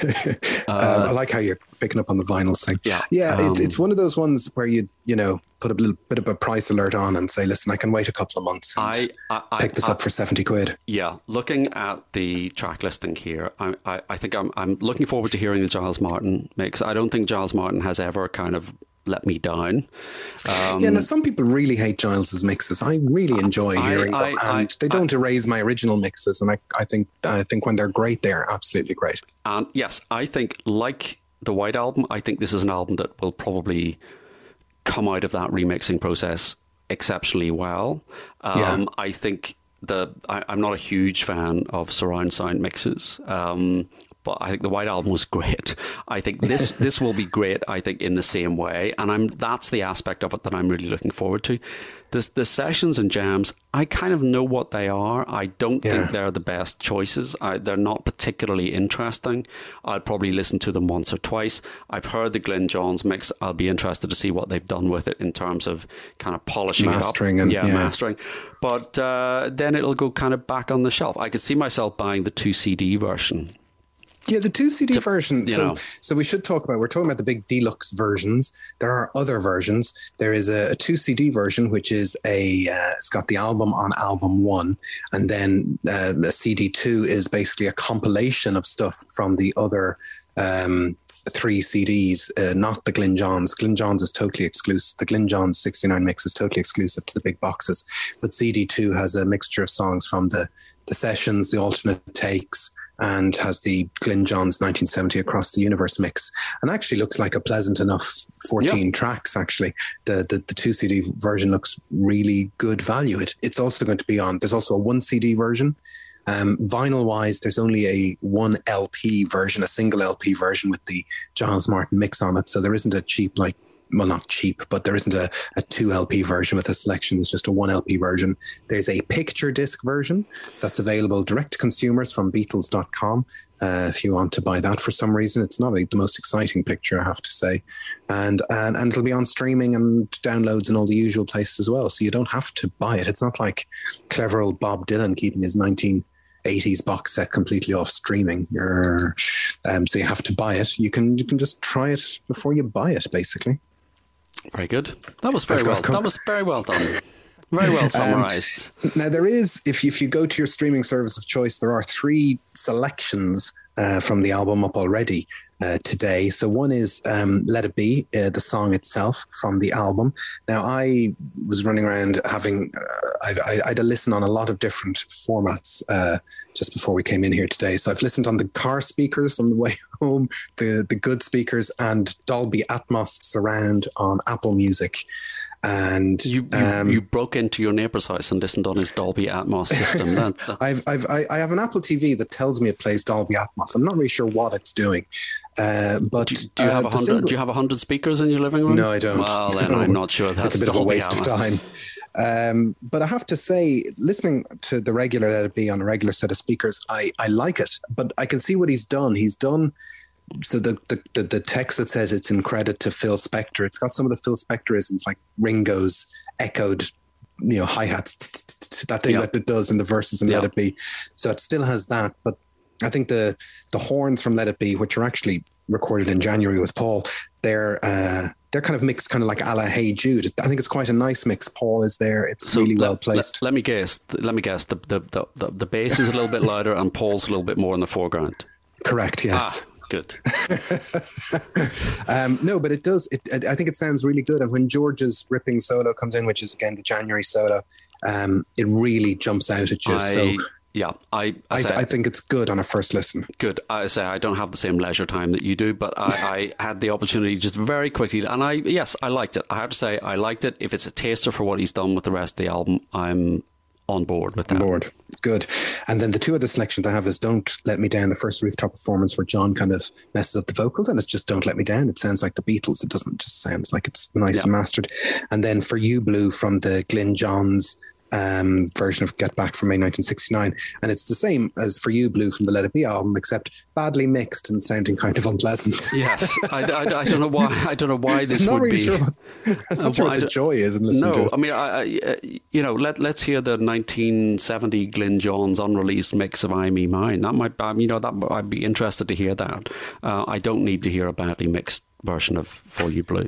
um, I like how you're picking up on the vinyls thing. Yeah. yeah. It's Um, it's one of those ones where you you know put a little bit of a price alert on and say, listen, I can wait a couple of months and I, I, I pick this I- up for seventy quid. Yeah, looking at the track listing here, I, I, I think I'm, I'm looking forward to hearing the Giles Martin mix. I don't think Giles Martin has ever kind of let me down. Um, Yeah, now some people really hate Giles's mixes. I really enjoy I- hearing them, I- and I- they don't erase my original mixes. And I, I think I think when they're great, they're absolutely great. And yes, I think like the White Album, I think this is an album that will probably come out of that remixing process exceptionally well. Um, Yeah. I think the I, I'm not a huge fan of surround sound mixes. Um, but I think the White Album was great. I think this this will be great. I think in the same way, and I'm that's the aspect of it that I'm really looking forward to. The the sessions and jams, I kind of know what they are. I don't Yeah. think they're the best choices. I, they're not particularly interesting. I'll probably listen to them once or twice. I've heard the Glyn Johns mix. I'll be interested to see what they've done with it in terms of kind of polishing Mastering it up. and- yeah, yeah. mastering. But uh, then it'll go kind of back on the shelf. I could see myself buying the two C D version. Yeah, the two C D version. you So, know. so we should talk about. We're talking about the big deluxe versions. There are other versions. There is a, a two C D version, which is a. Uh, it's got the album on album one, and then uh, the C D two is basically a compilation of stuff from the other um, three C Ds. Uh, not the Glyn Johns. Glyn Johns is totally exclusive. The Glyn Johns sixty-nine mix is totally exclusive to the big boxes. But C D two has a mixture of songs from the the sessions, the alternate takes, and has the Glyn Johns nineteen seventy Across the Universe mix, and actually looks like a pleasant enough fourteen Yeah. tracks. Actually, the, the the two C D version looks really good value. It it's also going to be on. There's also a one C D version. Um, vinyl wise, there's only a one L P version, a single L P version with the Giles Martin mix on it. So there isn't a cheap like. Well, not cheap, but there isn't a, a two L P version with a selection. There's just a one L P version. There's a picture disc version that's available direct to consumers from Beatles dot com. Uh, if you want to buy that for some reason, it's not a, the most exciting picture, I have to say. And, and and it'll be on streaming and downloads and all the usual places as well. So you don't have to buy it. It's not like clever old Bob Dylan keeping his nineteen eighties box set completely off streaming. Or, um, so you have to buy it. You can you can just try it before you buy it, basically. Very good. That was very I've got well. com- That was very well done. Very well summarized. Now, there is, if you, if you go to your streaming service of choice, there are three selections uh, from the album up already uh, today. So one is um, Let It Be, uh, the song itself from the album. Now, I was running around having, uh, I, I, I had to listen on a lot of different formats uh, just before we came in here today. So I've listened on the car speakers on the way home, the, the good speakers, and Dolby Atmos surround on Apple Music. And You you, um, you broke into your neighbour's house and listened on his Dolby Atmos system. That, that's, I've, I've, I I have an Apple T V that tells me it plays Dolby Atmos. I'm not really sure what it's doing, uh, but do, do you uh, have a the hundred? single- Do you have a hundred speakers in your living room? No, I don't. Well, then No. I'm not sure that's It's a bit of a Dolby waste of Atmos. time. Um, but I have to say, listening to the regular Let It Be on a regular set of speakers, I, I like it. But I can see what he's done. He's done so the, the the the text that says it's in credit to Phil Spector, it's got some of the Phil Spectorisms, like Ringo's echoed, you know, hi-hats, that thing that it does in the verses in Let It Be. So it still has that, but I think the the horns from Let It Be, which are actually recorded in January with Paul, they're uh, they're kind of mixed, kind of like a la Hey Jude. I think it's quite a nice mix. Paul is there; it's so really let, well placed. Let, let me guess. Let me guess. The the, the the the bass is a little bit louder, and Paul's a little bit more in the foreground. Correct. Yes. Ah, good. um, no, but it does. It, I think it sounds really good. And when George's ripping solo comes in, which is again the January solo, um, it really jumps out at you. I, so. Yeah, I I, I, say, I think it's good on a first listen. Good. I say I don't have the same leisure time that you do, but I, I had the opportunity just very quickly, and I yes, I liked it. I have to say I liked it. If it's a taster for what he's done with the rest of the album, I'm on board with that. On board. Good. And then the two other selections I have is Don't Let Me Down, the first rooftop performance where John kind of messes up the vocals, and it's just Don't Let Me Down. It sounds like the Beatles. It doesn't just sound like it's nice yeah. and mastered. And then For You Blue from the Glyn Johns um, version of Get Back from May nineteen sixty-nine. And it's the same as For You Blue from the Let It Be album, except badly mixed and sounding kind of unpleasant. Yes. I, I, I don't know why. I don't know why this so I'm not would really be. Sure what, I'm not uh, sure what the joy is in listening no, to it. I mean, I, I, you know, let, let's hear the nineteen seventy Glyn Johns unreleased mix of I Me Mine. That might, um, you know, that I'd be interested to hear that. Uh, I don't need to hear a badly mixed version of For You Blue.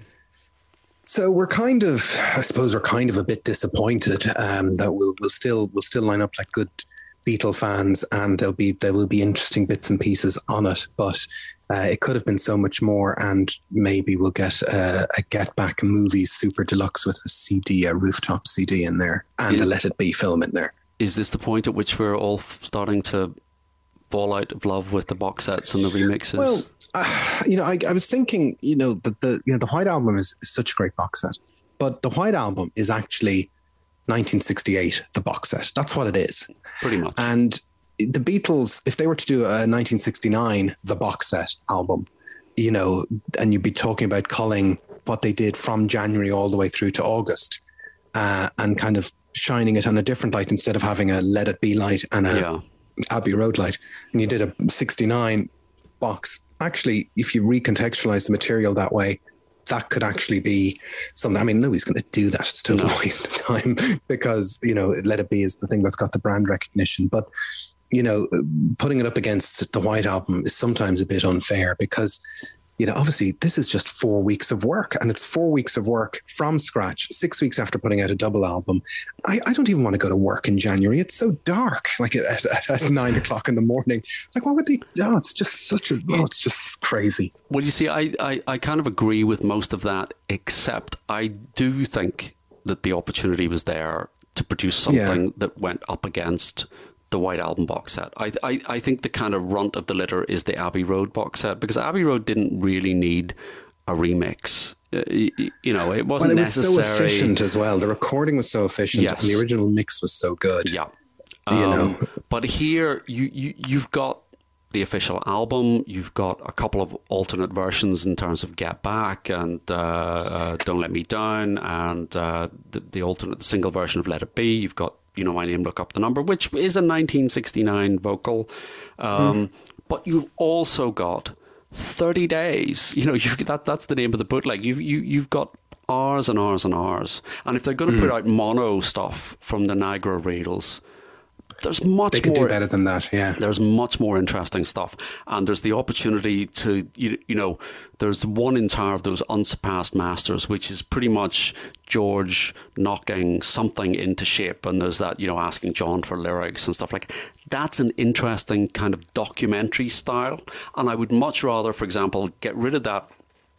So we're kind of, I suppose we're kind of a bit disappointed um, that we'll, we'll still we'll still line up like good Beatle fans, and there'll be there will be interesting bits and pieces on it. But uh, it could have been so much more, and maybe we'll get a, a Get Back Movies Super Deluxe with a C D, a rooftop C D in there, and is, a Let It Be film in there. Is this the point at which we're all starting to fall out of love with the box sets and the remixes? Well, uh, you know, I, I was thinking, you know, that the you know the White Album is, is such a great box set, but the White Album is actually nineteen sixty-eight, the box set. That's what it is, pretty much. And the Beatles, if they were to do a nineteen sixty-nine the box set album, you know, and you'd be talking about culling what they did from January all the way through to August, uh, and kind of shining it on a different light instead of having a Let It Be light and a yeah. Abbey Road light, and you did a sixty-nine box. Actually, if you recontextualize the material that way, that could actually be something. I mean, nobody's going to do that. It's a total no. waste of time because, you know, Let It Be is the thing that's got the brand recognition. But, you know, putting it up against the White Album is sometimes a bit unfair because, you know, obviously this is just four weeks of work, and it's four weeks of work from scratch, six weeks after putting out a double album. I, I don't even want to go to work in January. It's so dark, like at, at, at nine o'clock in the morning. Like, what would they, oh, it's just such a, oh, it's just crazy. Well, you see, I, I, I kind of agree with most of that, except I do think that the opportunity was there to produce something yeah. that went up against the White Album box set. I, I I think the kind of runt of the litter is the Abbey Road box set, because Abbey Road didn't really need a remix. Uh, you, you know, it wasn't well, it was necessary. so efficient as well. The recording was so efficient, yes. and the original mix was so good. Yeah, you um, know. But here, you, you you've got the official album. You've got a couple of alternate versions in terms of Get Back and uh, uh, Don't Let Me Down, and uh, the, the alternate single version of Let It Be. You've got You Know My Name, Look Up the Number, which is a nineteen sixty-nine vocal. Um, mm. But you've also got thirty days. You know, you've, that that's the name of the bootleg. You've, you, you've got hours and hours and hours. And if they're going to mm. put out mono stuff from the Niagara Reels, there's much they could more, do better than that, yeah. There's much more interesting stuff. And there's the opportunity to, you, you know, there's one entire of those unsurpassed masters, which is pretty much George knocking something into shape. And there's that, you know, asking John for lyrics and stuff like that. That's an interesting kind of documentary style. And I would much rather, for example, get rid of that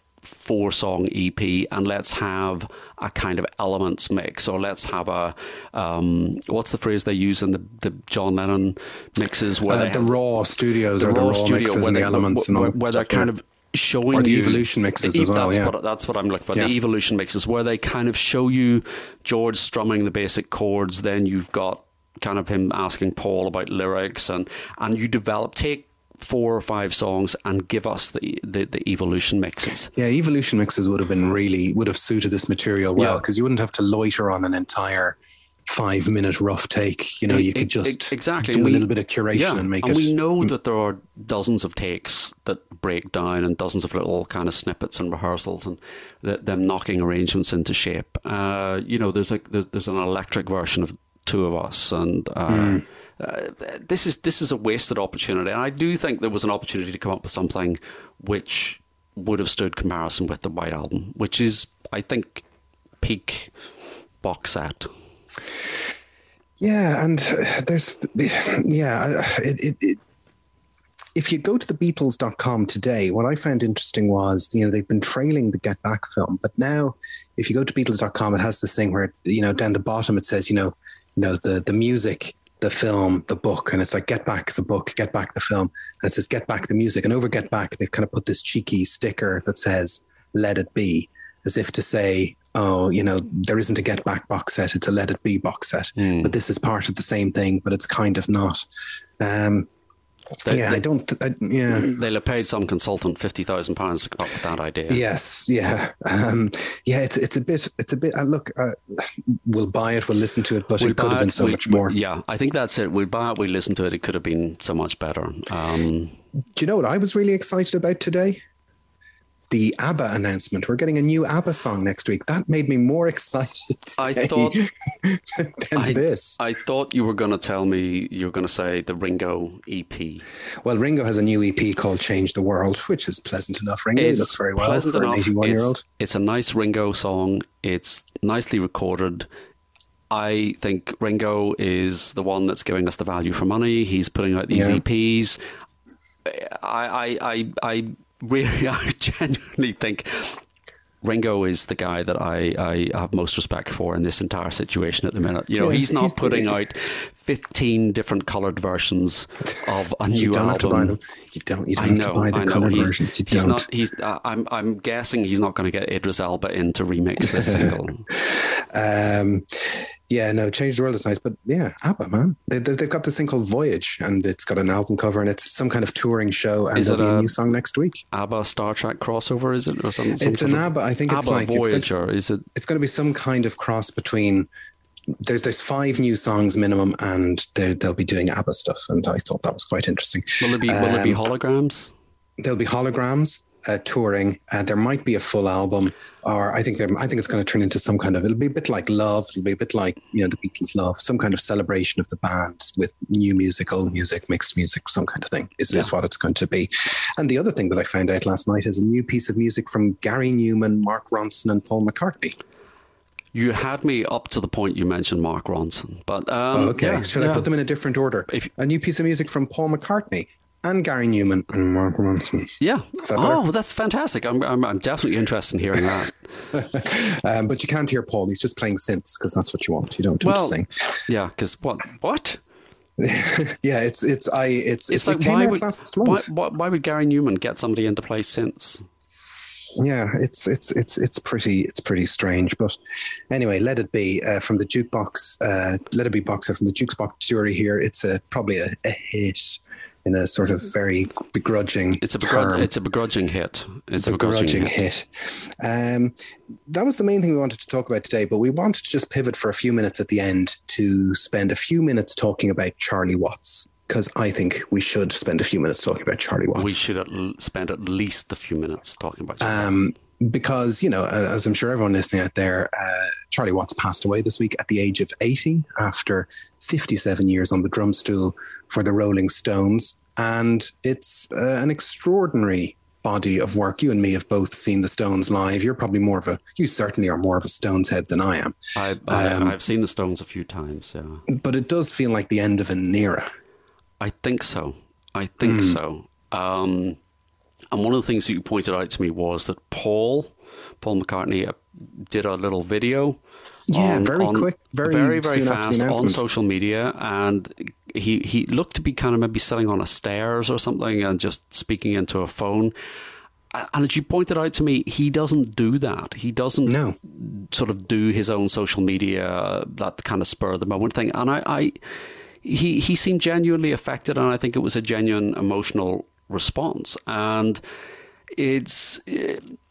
four song E P and let's have a kind of elements mix, or let's have a um, what's the phrase they use in the, the John Lennon mixes where uh, they the have, raw studios the or raw the raw studio mixes and they, the elements where, and all where they're stuff, kind yeah. of showing or the you evolution mixes the, as well that's yeah. what that's what I'm looking for, yeah. the evolution mixes where they kind of show you George strumming the basic chords, then you've got kind of him asking Paul about lyrics, and and you develop take four or five songs and give us the, the, the evolution mixes. Yeah, evolution mixes would have been really, would have suited this material well, because yeah. you wouldn't have to loiter on an entire five minute rough take. You know, you could just exactly. do we, a little bit of curation yeah, and make and it. And we know that there are dozens of takes that break down and dozens of little kind of snippets and rehearsals and the, them knocking arrangements into shape. Uh, you know, there's, a, there's, there's an electric version of Two of Us, and uh, mm. uh, this is this is a wasted opportunity. And I do think there was an opportunity to come up with something which would have stood comparison with the White Album, which is, I think, peak box set. Yeah, and there's, yeah, it, it, it, if you go to the Beatles dot com today, what I found interesting was, you know, they've been trailing the Get Back film, but now if you go to Beatles dot com, it has this thing where, you know, down the bottom it says, you know, you know, the, the music, the film, the book, and it's like Get Back the book, Get Back the film, and it says Get Back the music, and over Get Back they've kind of put this cheeky sticker that says Let It Be, as if to say, oh, you know, there isn't a Get Back box set, it's a Let It Be box set, mm. but this is part of the same thing, but it's kind of not. Um, They, yeah, they, I don't. I, yeah, they'll have paid some consultant fifty thousand pounds to come up with that idea. Yes, yeah, um, yeah. It's it's a bit. It's a bit. Uh, look, uh, we'll buy it. We'll listen to it, but we'll it could have been so we, much more. Yeah, I think that's it. We'll buy it. We listen to it. It could have been so much better. Um, Do you know what I was really excited about today? The ABBA announcement. We're getting a new ABBA song next week. That made me more excited I thought than I, this. I thought you were going to tell me you were going to say the Ringo E P. Well, Ringo has a new E P called Change the World, which is pleasant enough. Ringo it's looks very well for enough. An eighty-one-year-old. It's, it's a nice Ringo song. It's nicely recorded. I think Ringo is the one that's giving us the value for money. He's putting out these yeah. E Ps. I, I, I, I really, I genuinely think Ringo is the guy that I, I have most respect for in this entire situation at the minute. You know, yeah, he's not he's, putting he, out fifteen different coloured versions of a new you don't album. Have to buy them. You don't. You don't know, have to buy the coloured versions. You he's don't. Not, he's. Uh, I'm. I'm guessing he's not going to get Idris Elba in to remix this single. Um, yeah, no, Change the World is nice, but yeah, ABBA, man, they, they've got this thing called Voyage, and it's got an album cover, and it's some kind of touring show, and is there'll be a, a new song next week. ABBA Star Trek crossover, is it, or something? Some it's an ABBA. I think ABBA it's like Voyager. It's is it? It's going to be some kind of cross between. There's there's five new songs minimum, and they'll be doing ABBA stuff, and I thought that was quite interesting. Will it be? Um, will it be holograms? There'll be holograms. Uh, touring, uh, there might be a full album, or I think there, I think it's going to turn into some kind of. It'll be a bit like Love. It'll be a bit like, you know, the Beatles' Love, some kind of celebration of the band with new music, old music, mixed music, some kind of thing. Is this yeah. what it's going to be? And the other thing that I found out last night is a new piece of music from Gary Newman, Mark Ronson, and Paul McCartney. You had me up to the point you mentioned Mark Ronson, but um, oh, okay. Yeah, Should yeah. I put them in a different order? If, a new piece of music from Paul McCartney and Gary Newman and Mark Ronson. Yeah. That oh, that's fantastic. I'm, I'm I'm definitely interested in hearing that. um, but you can't hear Paul. He's just playing synths because that's what you want. You don't want well, to sing. Yeah, because what? What? yeah, it's it's I it's it's, it's like why came out would last why, month. why why would Gary Newman get somebody in to play synths? Yeah, it's it's it's it's pretty it's pretty strange. But anyway, Let It Be uh, from the Jukebox. Uh, Let It Be boxer from the Jukebox jury here. It's a probably a, a hit. In a sort of very begrudging it's a term. Begrud- it's a begrudging hit. It's a begrudging, begrudging hit. hit. Um, that was the main thing we wanted to talk about today, but we wanted to just pivot for a few minutes at the end to spend a few minutes talking about Charlie Watts, because I think we should spend a few minutes talking about Charlie Watts. We should at l- spend at least a few minutes talking about Charlie um, because, you know, as I'm sure everyone listening out there, uh, Charlie Watts passed away this week at the age of eighty after fifty-seven years on the drum stool for the Rolling Stones. And it's uh, an extraordinary body of work. You and me have both seen the Stones live. You're probably more of a, you certainly are more of a Stones head than I am. I, I, um, I've seen the Stones a few times, yeah. But it does feel like the end of an era. I think so. I think mm. so. Um, and one of the things that you pointed out to me was that Paul, Paul McCartney, uh, did a little video. Yeah, on, very on, quick, very, very, very soon fast after the on social media, and he he looked to be kind of maybe sitting on a stairs or something and just speaking into a phone. And as you pointed out to me, he doesn't do that. He doesn't no. sort of do his own social media, that kind of spur of the moment thing. And I, I he he seemed genuinely affected, and I think it was a genuine emotional response. And it's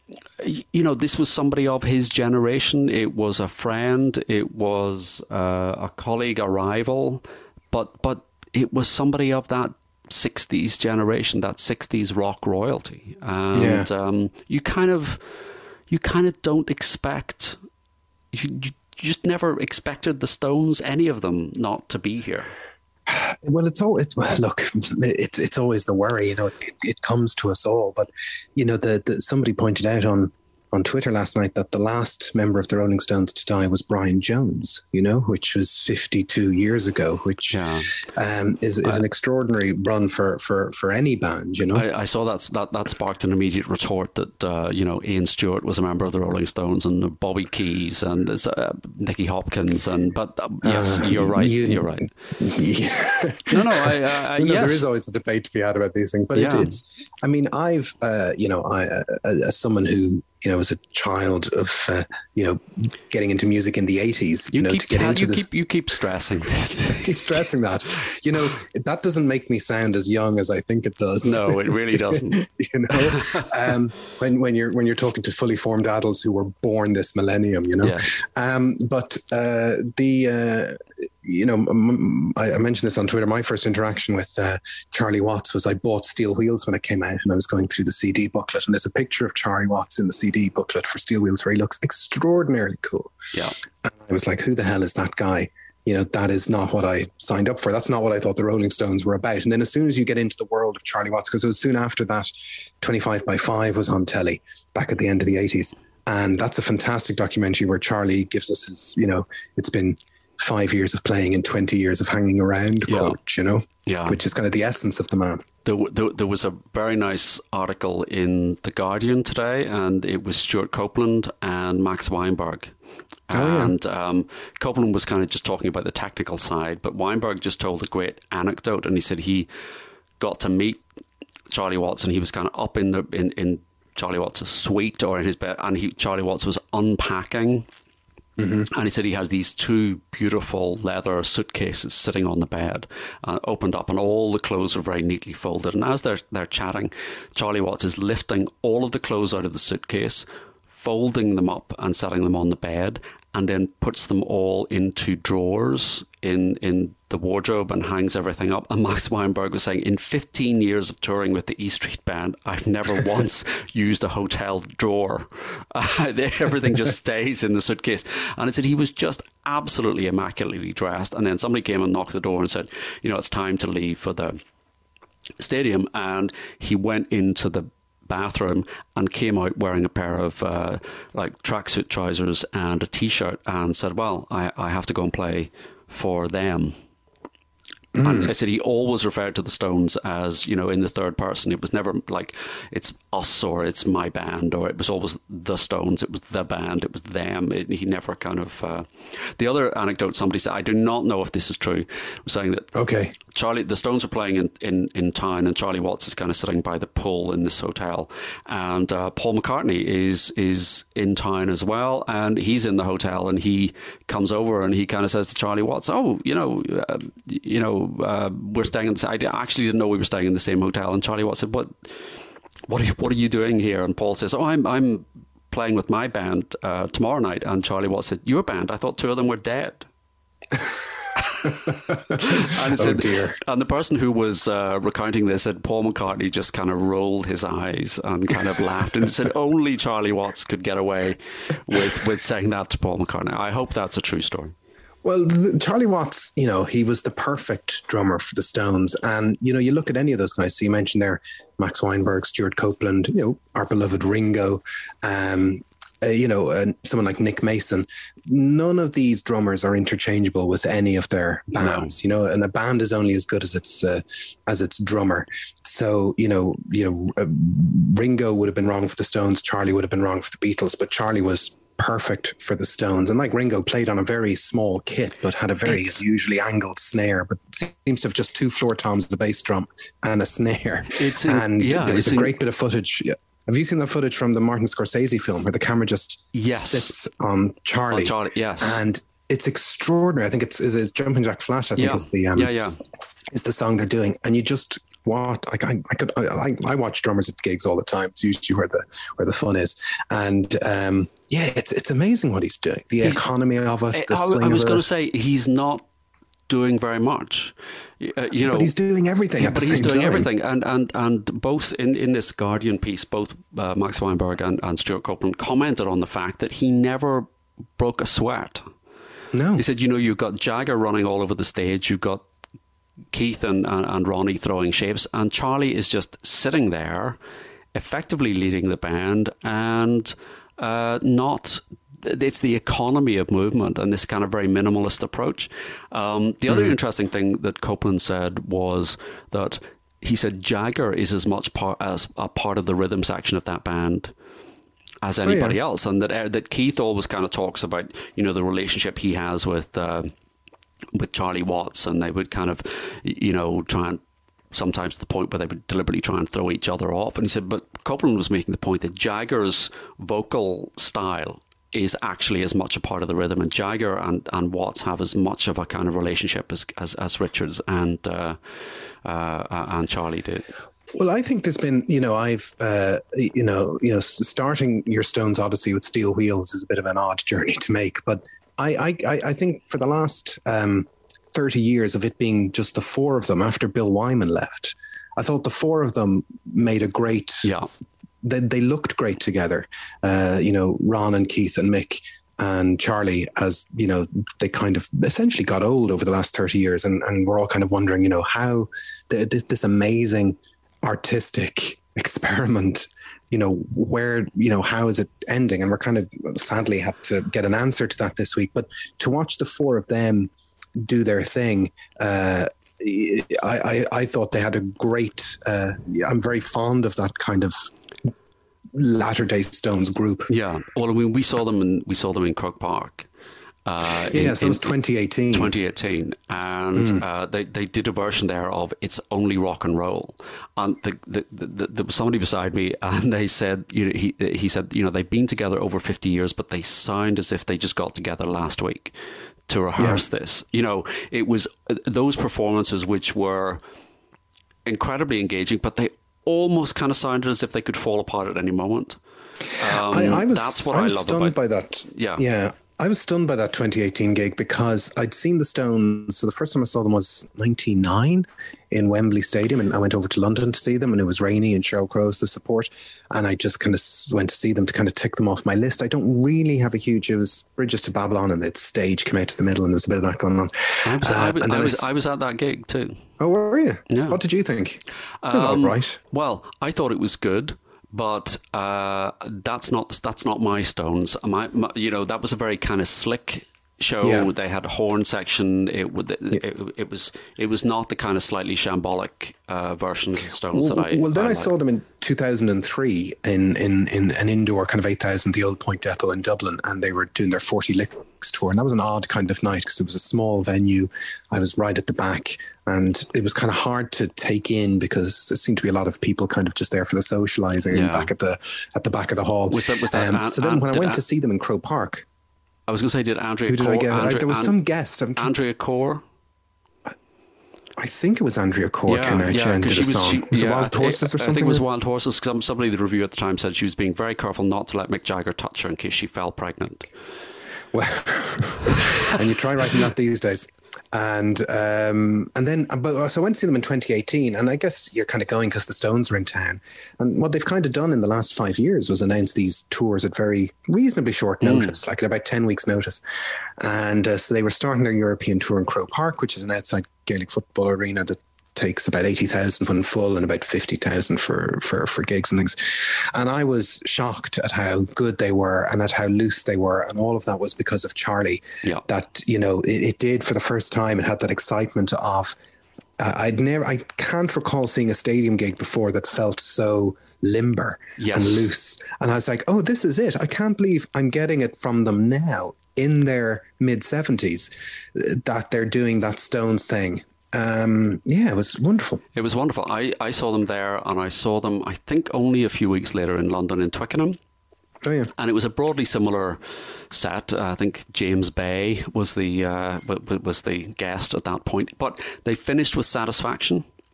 you know, this was somebody of his generation. It was a friend. It was uh, a colleague, a rival, but but it was somebody of that sixties generation, that sixties rock royalty, and yeah. um, you kind of you kind of don't expect you, you just never expected the Stones, any of them, not to be here. Well, it's all. It's look. It's it's always the worry, you know. It, it comes to us all, but you know, the, the somebody pointed out on. on Twitter last night that the last member of the Rolling Stones to die was Brian Jones, you know, which was fifty-two years ago, which yeah. um, is, is I, an extraordinary run for, for, for any band, you know. I, I saw that, that that sparked an immediate retort that, uh, you know, Ian Stewart was a member of the Rolling Stones and Bobby Keys and uh, Nicky Hopkins. and But uh, yes, uh, you're right. You, you're right. Yeah. No, no, I, uh, no, yes. There is always a debate to be had about these things. But yeah. it, it's, I mean, I've, uh, you know, I, uh, as someone who, you know, as a child of, uh, you know, getting into music in the eighties, you, you know, keep to get ta- into you this. Keep, you keep stressing this. keep stressing that. You know, that doesn't make me sound as young as I think it does. No, it really doesn't. you know, um, when, when you're when you're talking to fully formed adults who were born this millennium, you know. Yes. Um, but uh, the, uh, you know, m- I, I mentioned this on Twitter. My first interaction with uh, Charlie Watts was I bought Steel Wheels when it came out, and I was going through the C D booklet, and there's a picture of Charlie Watts in the C D booklet for Steel Wheels where he looks extraordinarily cool. Yeah. And I was like, who the hell is that guy? You know, that is not what I signed up for. That's not what I thought the Rolling Stones were about. And then as soon as you get into the world of Charlie Watts, because it was soon after that, twenty-five by five was on telly back at the end of the eighties. And that's a fantastic documentary where Charlie gives us his, you know, it's been five years of playing and twenty years of hanging around yeah. quote, you know, yeah. which is kind of the essence of the man. There, there, there was a very nice article in The Guardian today, and it was Stuart Copeland and Max Weinberg. Oh, and yeah. um, Copeland was kind of just talking about the technical side, but Weinberg just told a great anecdote, and he said he got to meet Charlie Watts, and he was kind of up in the in, in Charlie Watts' suite or in his bed, and he Charlie Watts was unpacking. Mm-hmm. And he said he had these two beautiful leather suitcases sitting on the bed, uh, opened up, and all the clothes were very neatly folded. And as they're they're chatting, Charlie Watts is lifting all of the clothes out of the suitcase, folding them up and setting them on the bed, and then puts them all into drawers in in the wardrobe and hangs everything up. And Max Weinberg was saying, in fifteen years of touring with the E Street Band, I've never once used a hotel drawer. Uh, everything just stays in the suitcase. And he said he was just absolutely immaculately dressed. And then somebody came and knocked the door and said, you know, it's time to leave for the stadium. And he went into the bathroom and came out wearing a pair of uh, like tracksuit trousers and a t-shirt and said, well, I, I have to go and play for them. Mm. And I said he always referred to the Stones as, you know, in the third person. It was never like it's us or it's my band, or it was always the Stones. It was the band. It was them. It, he never kind of... Uh... The other anecdote somebody said, I do not know if this is true, was saying that okay, Charlie, the Stones are playing in, in, in town, and Charlie Watts is kind of sitting by the pool in this hotel, and uh, Paul McCartney is is in town as well, and he's in the hotel, and he comes over and he kind of says to Charlie Watts, oh, you know, uh, you know, uh, we're staying in the, I actually didn't know we were staying in the same hotel. And Charlie Watts said, what, what are you, what are you doing here? And Paul says, oh, I'm, I'm playing with my band uh, tomorrow night. And Charlie Watts said, your band? I thought two of them were dead. and, said, oh dear. And the person who was uh, recounting this said Paul McCartney just kind of rolled his eyes and kind of laughed and said only Charlie Watts could get away with, with saying that to Paul McCartney. I hope that's a true story. Well, the, Charlie Watts, you know, he was the perfect drummer for the Stones. And, you know, you look at any of those guys. So you mentioned there Max Weinberg, Stuart Copeland, you know, our beloved Ringo, um, uh, you know, uh, someone like Nick Mason. None of these drummers are interchangeable with any of their bands, no. you know, and a band is only as good as its uh, as its drummer. So, you know, you know, uh, Ringo would have been wrong for the Stones. Charlie would have been wrong for the Beatles, but Charlie was perfect for the Stones. And like Ringo played on a very small kit, but had a very it's, usually angled snare, but seems to have just two floor toms, the bass drum and a snare. It's and in, yeah, there was a in, great bit of footage. Have you seen the footage from the Martin Scorsese film where the camera just yes. sits on Charlie? On Charlie, yes. And it's extraordinary. I think it's, it's Jumping Jack Flash, I think yeah. is the um, yeah, yeah. is the song they're doing. And you just what like I, I could I, I watch drummers at gigs all the time. It's usually where the where the fun is, and um, yeah, it's it's amazing what he's doing. The he's, economy of it. The I, I was going to say he's not doing very much, uh, you know. But he's doing everything. At but the he's same doing time. everything, and and and both in, in this Guardian piece, both uh, Max Weinberg and, and Stuart Copeland commented on the fact that he never broke a sweat. No, he said, you know, you've got Jagger running all over the stage, you've got Keith and, and, and Ronnie throwing shapes, and Charlie is just sitting there, effectively leading the band, and uh, not. It's the economy of movement and this kind of very minimalist approach. Um, the other mm. interesting thing that Copeland said was that he said Jagger is as much part as a part of the rhythm section of that band as anybody oh, yeah. else, and that uh, that Keith always kind of talks about, you know, the relationship he has with uh, with Charlie Watts, and they would kind of, you know, try and sometimes to the point where they would deliberately try and throw each other off. And he said, but Copeland was making the point that Jagger's vocal style is actually as much a part of the rhythm, and Jagger and, and Watts have as much of a kind of relationship as as, as Richards and uh, uh, and Charlie did. Well, I think there's been, you know, I've, uh, you know, you know, starting your Stones Odyssey with Steel Wheels is a bit of an odd journey to make, but I, I, I think for the last um, thirty years of it being just the four of them after Bill Wyman left, I thought the four of them made a great. Yeah. They, they looked great together, uh, you know, Ron and Keith and Mick and Charlie, as, you know, they kind of essentially got old over the last thirty years. And, and we're all kind of wondering, you know, how the, this, this amazing artistic experiment, you know, where, you know, how is it ending? And we're kind of sadly had to get an answer to that this week. But to watch the four of them do their thing, uh, I, I, I thought they had a great, uh, I'm very fond of that kind of Latter Day Stones group. Yeah, well, I mean, we saw them in we saw them in Croke Park. Uh, yeah, in, so it was twenty eighteen. twenty eighteen, and mm. uh, they they did a version there of "It's Only Rock and Roll." And the, the, the, the, there was somebody beside me, and they said, you know, he he said, you know, they've been together over fifty years, but they sound as if they just got together last week to rehearse yeah. this. You know, it was those performances which were incredibly engaging, but they almost kind of sounded as if they could fall apart at any moment. Um, I, I was, that's what I I, was love stunned about, by that. Yeah, yeah. I was stunned by that twenty eighteen gig because I'd seen the Stones. So the first time I saw them was ninety-nine in Wembley Stadium, and I went over to London to see them, and it was rainy, and Sheryl Crow was the support, and I just kind of went to see them to kind of tick them off my list. I don't really have a huge. It was Bridges to Babylon, and the stage came out to the middle, and there was a bit of that going on. I was, uh, I, was, I, was, I was at that gig too. Oh, were you? Yeah. What did you think? It was um, all right. Well, I thought it was good. But uh, that's not that's not my Stones. My, my, you know, that was a very kind of slick show. Yeah. They had a horn section. It would it, yeah. it, it was it was not the kind of slightly shambolic uh, version of the Stones well, that I. Well, then I, I saw them in two thousand three in, in, in an indoor kind of eight thousand, the old Point Depot in Dublin, and they were doing their forty Licks tour, and that was an odd kind of night because it was a small venue. I was right at the back. And it was kind of hard to take in because there seemed to be a lot of people kind of just there for the socialising yeah. back at the at the back of the hall. Was that, was that um, an, so then an, when I went an, to see them in Croke Park, I was going to say, did Andrea? Who did Corr, I get? Andrea, I, there was and, some guest. I'm Andrea Corr. I think it was Andrea Corr yeah, came out yeah, and did she a was, song. She, was yeah, it Wild Horses or something? I think it was Wild Horses because somebody, the review at the time said she was being very careful not to let Mick Jagger touch her in case she fell pregnant. Well, and you try writing that these days. And um, and then, but so I went to see them in twenty eighteen, and I guess you're kind of going because the Stones are in town. And what they've kind of done in the last five years was announce these tours at very reasonably short notice, mm. like at about ten weeks' notice. And uh, so they were starting their European tour in Croke Park, which is an outside Gaelic football arena that takes about eighty thousand when full and about fifty thousand for, for, for gigs and things. And I was shocked at how good they were and at how loose they were. And all of that was because of Charlie. Yeah. That, you know, it, it did for the first time. It had that excitement of, uh, I'd never, I can't recall seeing a stadium gig before that felt so limber yes. and loose. And I was like, oh, this is it. I can't believe I'm getting it from them now in their mid seventies that they're doing that Stones thing. Um, yeah, it was wonderful. It was wonderful. I, I saw them there, and I saw them, I think, only a few weeks later in London in Twickenham. Oh, yeah. And it was a broadly similar set. Uh, I think James Bay was the uh, was the guest at that point. But they finished with Satisfaction.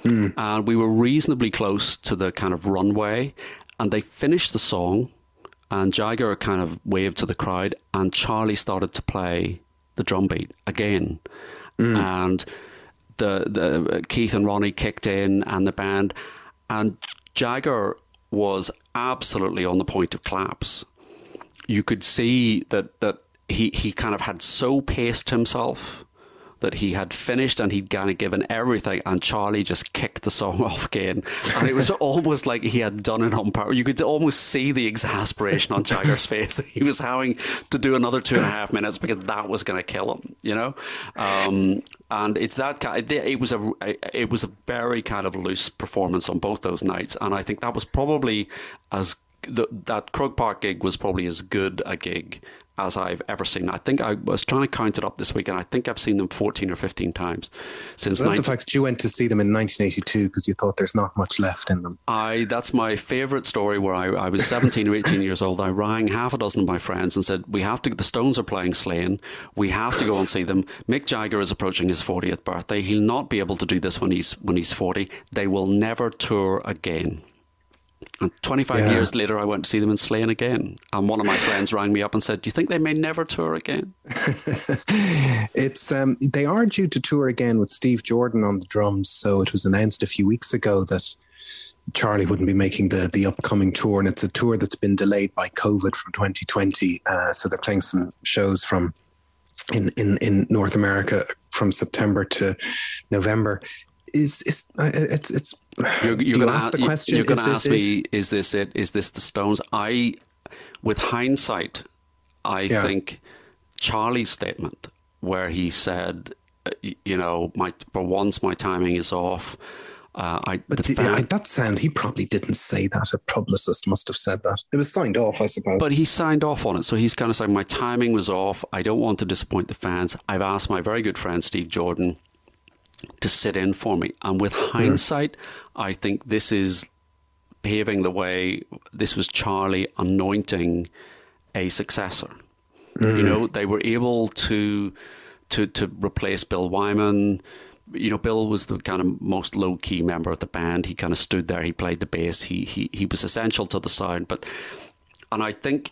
Mm. And we were reasonably close to the kind of runway, and they finished the song, and Jagger kind of waved to the crowd, and Charlie started to play the drum beat again. Mm. And the the Keith and Ronnie kicked in, and the band, and Jagger was absolutely on the point of collapse. You could see that that he, he kind of had so paced himself that he had finished and he'd kind of given everything, and Charlie just kicked the song off again. And it was almost like he had done it on purpose. You could almost see the exasperation on Jagger's face. He was having to do another two and a half minutes because that was going to kill him, you know? Um, and it's that kind, it was a, it was a very kind of loose performance on both those nights. And I think that was probably as, the, that Croke Park gig was probably as good a gig as I've ever seen. I think I was trying to count it up this week, and I think I've seen them fourteen or fifteen times since. Well, the fact you went to see them in nineteen eighty-two because you thought there's not much left in them. I that's my favourite story. Where I, I was seventeen or eighteen years old, I rang half a dozen of my friends and said, "We have to. The Stones are playing Slane. We have to go and see them. Mick Jagger is approaching his fortieth birthday. He'll not be able to do this when he's when he's forty. They will never tour again." And twenty-five yeah. years later, I went to see them in Slane again. And one of my friends rang me up and said, "Do you think they may never tour again?" It's um, they are due to tour again with Steve Jordan on the drums. So it was announced a few weeks ago that Charlie wouldn't be making the, the upcoming tour. And it's a tour that's been delayed by COVID from twenty twenty. Uh, so they're playing some shows from in, in, in North America from September to November. Is is uh, it's it's you're, you're going to ask the question? You're going to ask me, is this it? Is this the Stones? I, with hindsight, I yeah. think Charlie's statement where he said, uh, you know, my for once my timing is off. Uh, I, but the, band, I, that sound, he probably didn't say that. A publicist must have said that. It was signed off, I suppose. But he signed off on it. So he's kind of saying, my timing was off. I don't want to disappoint the fans. I've asked my very good friend, Steve Jordan, to sit in for me. And with hindsight, mm. I think this is paving the way. This was Charlie anointing a successor. Mm. You know, they were able to to to replace Bill Wyman. You know, Bill was the kind of most low-key member of the band. He kind of stood there. He played the bass. He he he was essential to the sound. But and I think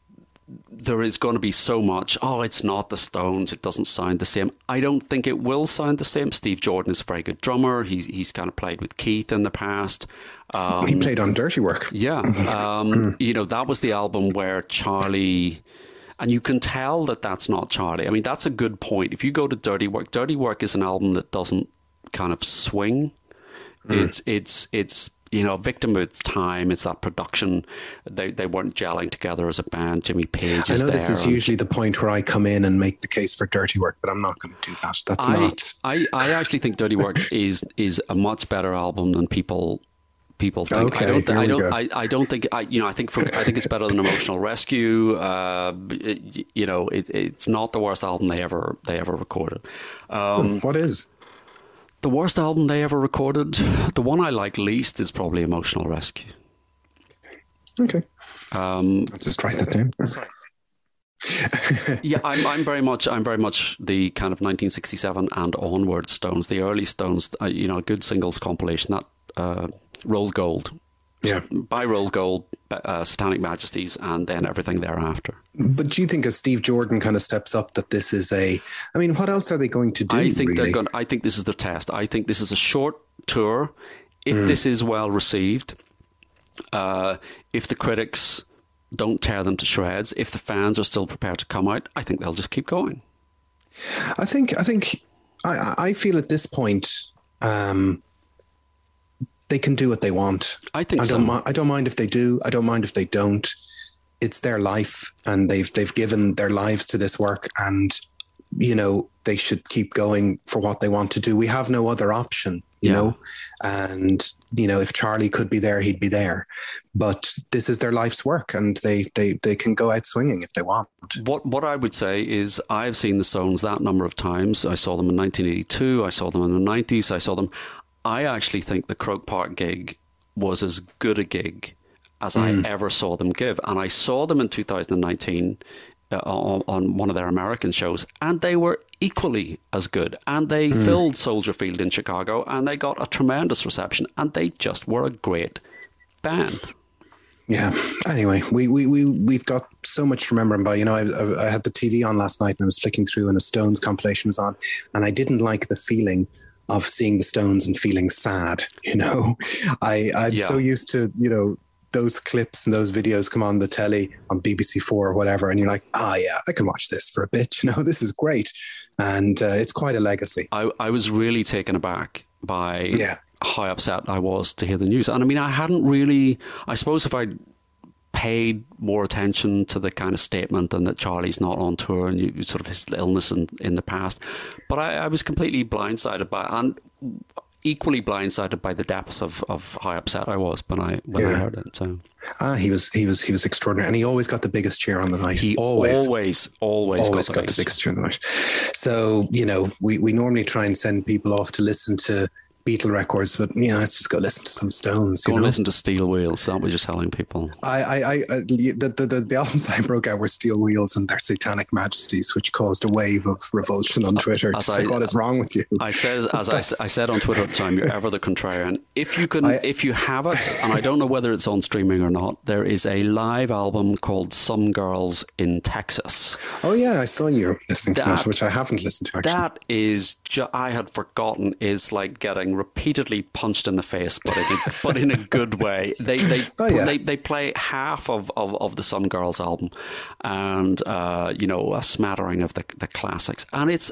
there is going to be so much, oh, it's not the Stones, it doesn't sound the same. I don't think it will sound the same. Steve Jordan is a very good drummer. He's, he's kind of played with Keith in the past. Um, he played on Dirty Work. Yeah. Um, you know, that was the album where Charlie... And you can tell that that's not Charlie. I mean, that's a good point. If you go to Dirty Work, Dirty Work is an album that doesn't kind of swing. Mm. It's, it's, it's, you know, a victim of its time. It's that production. They they weren't gelling together as a band. Jimmy Page is I know there. This is usually the point where I come in and make the case for Dirty Work, but I'm not going to do that. That's I, not. I, I actually think Dirty Work is is a much better album than people people think. Okay, I don't. here I we don't. go. I, I don't think. I you know. I think. For, I think it's better than Emotional Rescue. Uh, it, you know, it, it's not the worst album they ever they ever recorded. Um, what is? The worst album they ever recorded, the one I like least is probably Emotional Rescue. Okay. Um, I'll just write that down. yeah, I'm, I'm very much, I'm very much the kind of nineteen sixty-seven and onward Stones, the early Stones. Uh, you know, a good singles compilation that uh, Rolled Gold. Yeah. By Rolled Gold, uh, Satanic Majesties, and then everything thereafter. But do you think as Steve Jordan kind of steps up that this is a... I mean, what else are they going to do, I think really? they're going. I think this is the test. I think this is a short tour. If mm. this is well received, uh, if the critics don't tear them to shreds, if the fans are still prepared to come out, I think they'll just keep going. I think... I think... I, I feel at this point... Um, they can do what they want. I think I so. don't mi- I don't mind if they do. I don't mind if they don't. It's their life, and they've they've given their lives to this work, and you know they should keep going for what they want to do. We have no other option, you yeah. know. And you know, if Charlie could be there, he'd be there. But this is their life's work, and they they they can go out swinging if they want. What what I would say is, I've seen the Stones that number of times. I saw them in nineteen eighty-two. I saw them in the nineties. I saw them. I actually think the Croke Park gig was as good a gig as mm. I ever saw them give. And I saw them in two thousand nineteen uh, on, on one of their American shows, and they were equally as good. And they mm. filled Soldier Field in Chicago, and they got a tremendous reception, and they just were a great band. Yeah. Anyway, we, we, we, we've got so much to remember them by. You know, I, I, I had the T V on last night and I was flicking through and a Stones compilation was on, and I didn't like the feeling of seeing the Stones and feeling sad. You know, I, I'm yeah. so used to, you know, those clips and those videos come on the telly on B B C Four or whatever, and you're like, ah, oh, yeah, I can watch this for a bit. You know, this is great. And uh, it's quite a legacy. I, I was really taken aback by yeah. how upset I was to hear the news. And I mean, I hadn't really, I suppose if I'd paid more attention to the kind of statement and that Charlie's not on tour and you, sort of his illness in, in the past, but I, I was completely blindsided by, and equally blindsided by the depth of, of how upset I was when I when yeah. I heard it. So ah, he was he was he was extraordinary, and he always got the biggest cheer on the night. He always always always, always got, the, got the biggest cheer on the night. So you know, we we normally try and send people off to listen to Beatle records, but you know, let's just go listen to some Stones. Go you know? listen to Steel Wheels. That was just telling people. I, I, I, I the, the, the, the albums I broke out were Steel Wheels and Their Satanic Majesties, which caused a wave of revulsion on Twitter. Just I, like, what is wrong with you? I said, as I, I said on Twitter at the time, you're ever the contrarian. If you can, I, if you have it, and I don't know whether it's on streaming or not, there is a live album called Some Girls in Texas. Oh yeah, I saw you listening to that, that which I haven't listened to actually. That is, ju- I had forgotten, is like getting repeatedly punched in the face, but in a, but in a good way. They they oh, yeah. they, they play half of, of, of the Some Girls album, and uh, you know, a smattering of the the classics. And it's,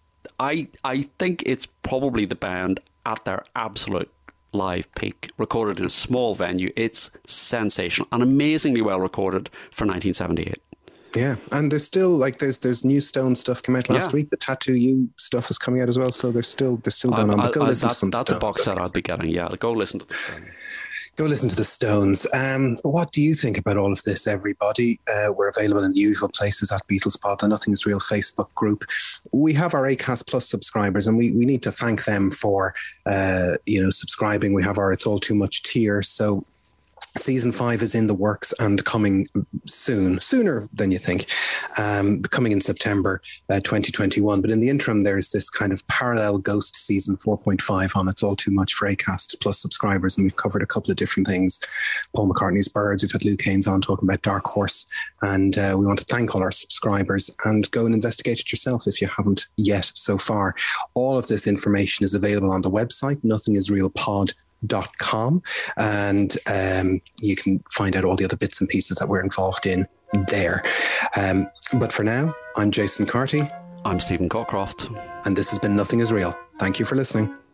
I I think it's probably the band at their absolute live peak, recorded in a small venue. It's sensational and amazingly well recorded for nineteen seventy-eight. Yeah, and there's still like there's there's new Stone stuff came out last yeah. week. The Tattoo You stuff is coming out as well, so there's still there's still going on. But go I, listen that, to some that's Stones. a box set I'd be getting. Yeah, go listen to the Stones. Go listen to the Stones. Um, but what do you think about all of this, everybody? Uh, we're available in the usual places at BeatlesPod, the Nothing Is Real Facebook group. We have our Acast Plus subscribers, and we, we need to thank them for uh, you know subscribing. We have our It's All Too Much tier, so season five is in the works and coming soon, sooner than you think, um, coming in September uh, twenty twenty-one. But in the interim, there's this kind of parallel Ghost season four point five on It's All Too Much for Acast Plus subscribers. And we've covered a couple of different things. Paul McCartney's Birds, we've had Luke Haynes on talking about Dark Horse. And uh, we want to thank all our subscribers, and go and investigate it yourself if you haven't yet so far. All of this information is available on the website, nothing is real pod dot com, and um, you can find out all the other bits and pieces that we're involved in there. Um, but for now, I'm Jason Carty. I'm Stephen Cockcroft. And this has been Nothing Is Real. Thank you for listening.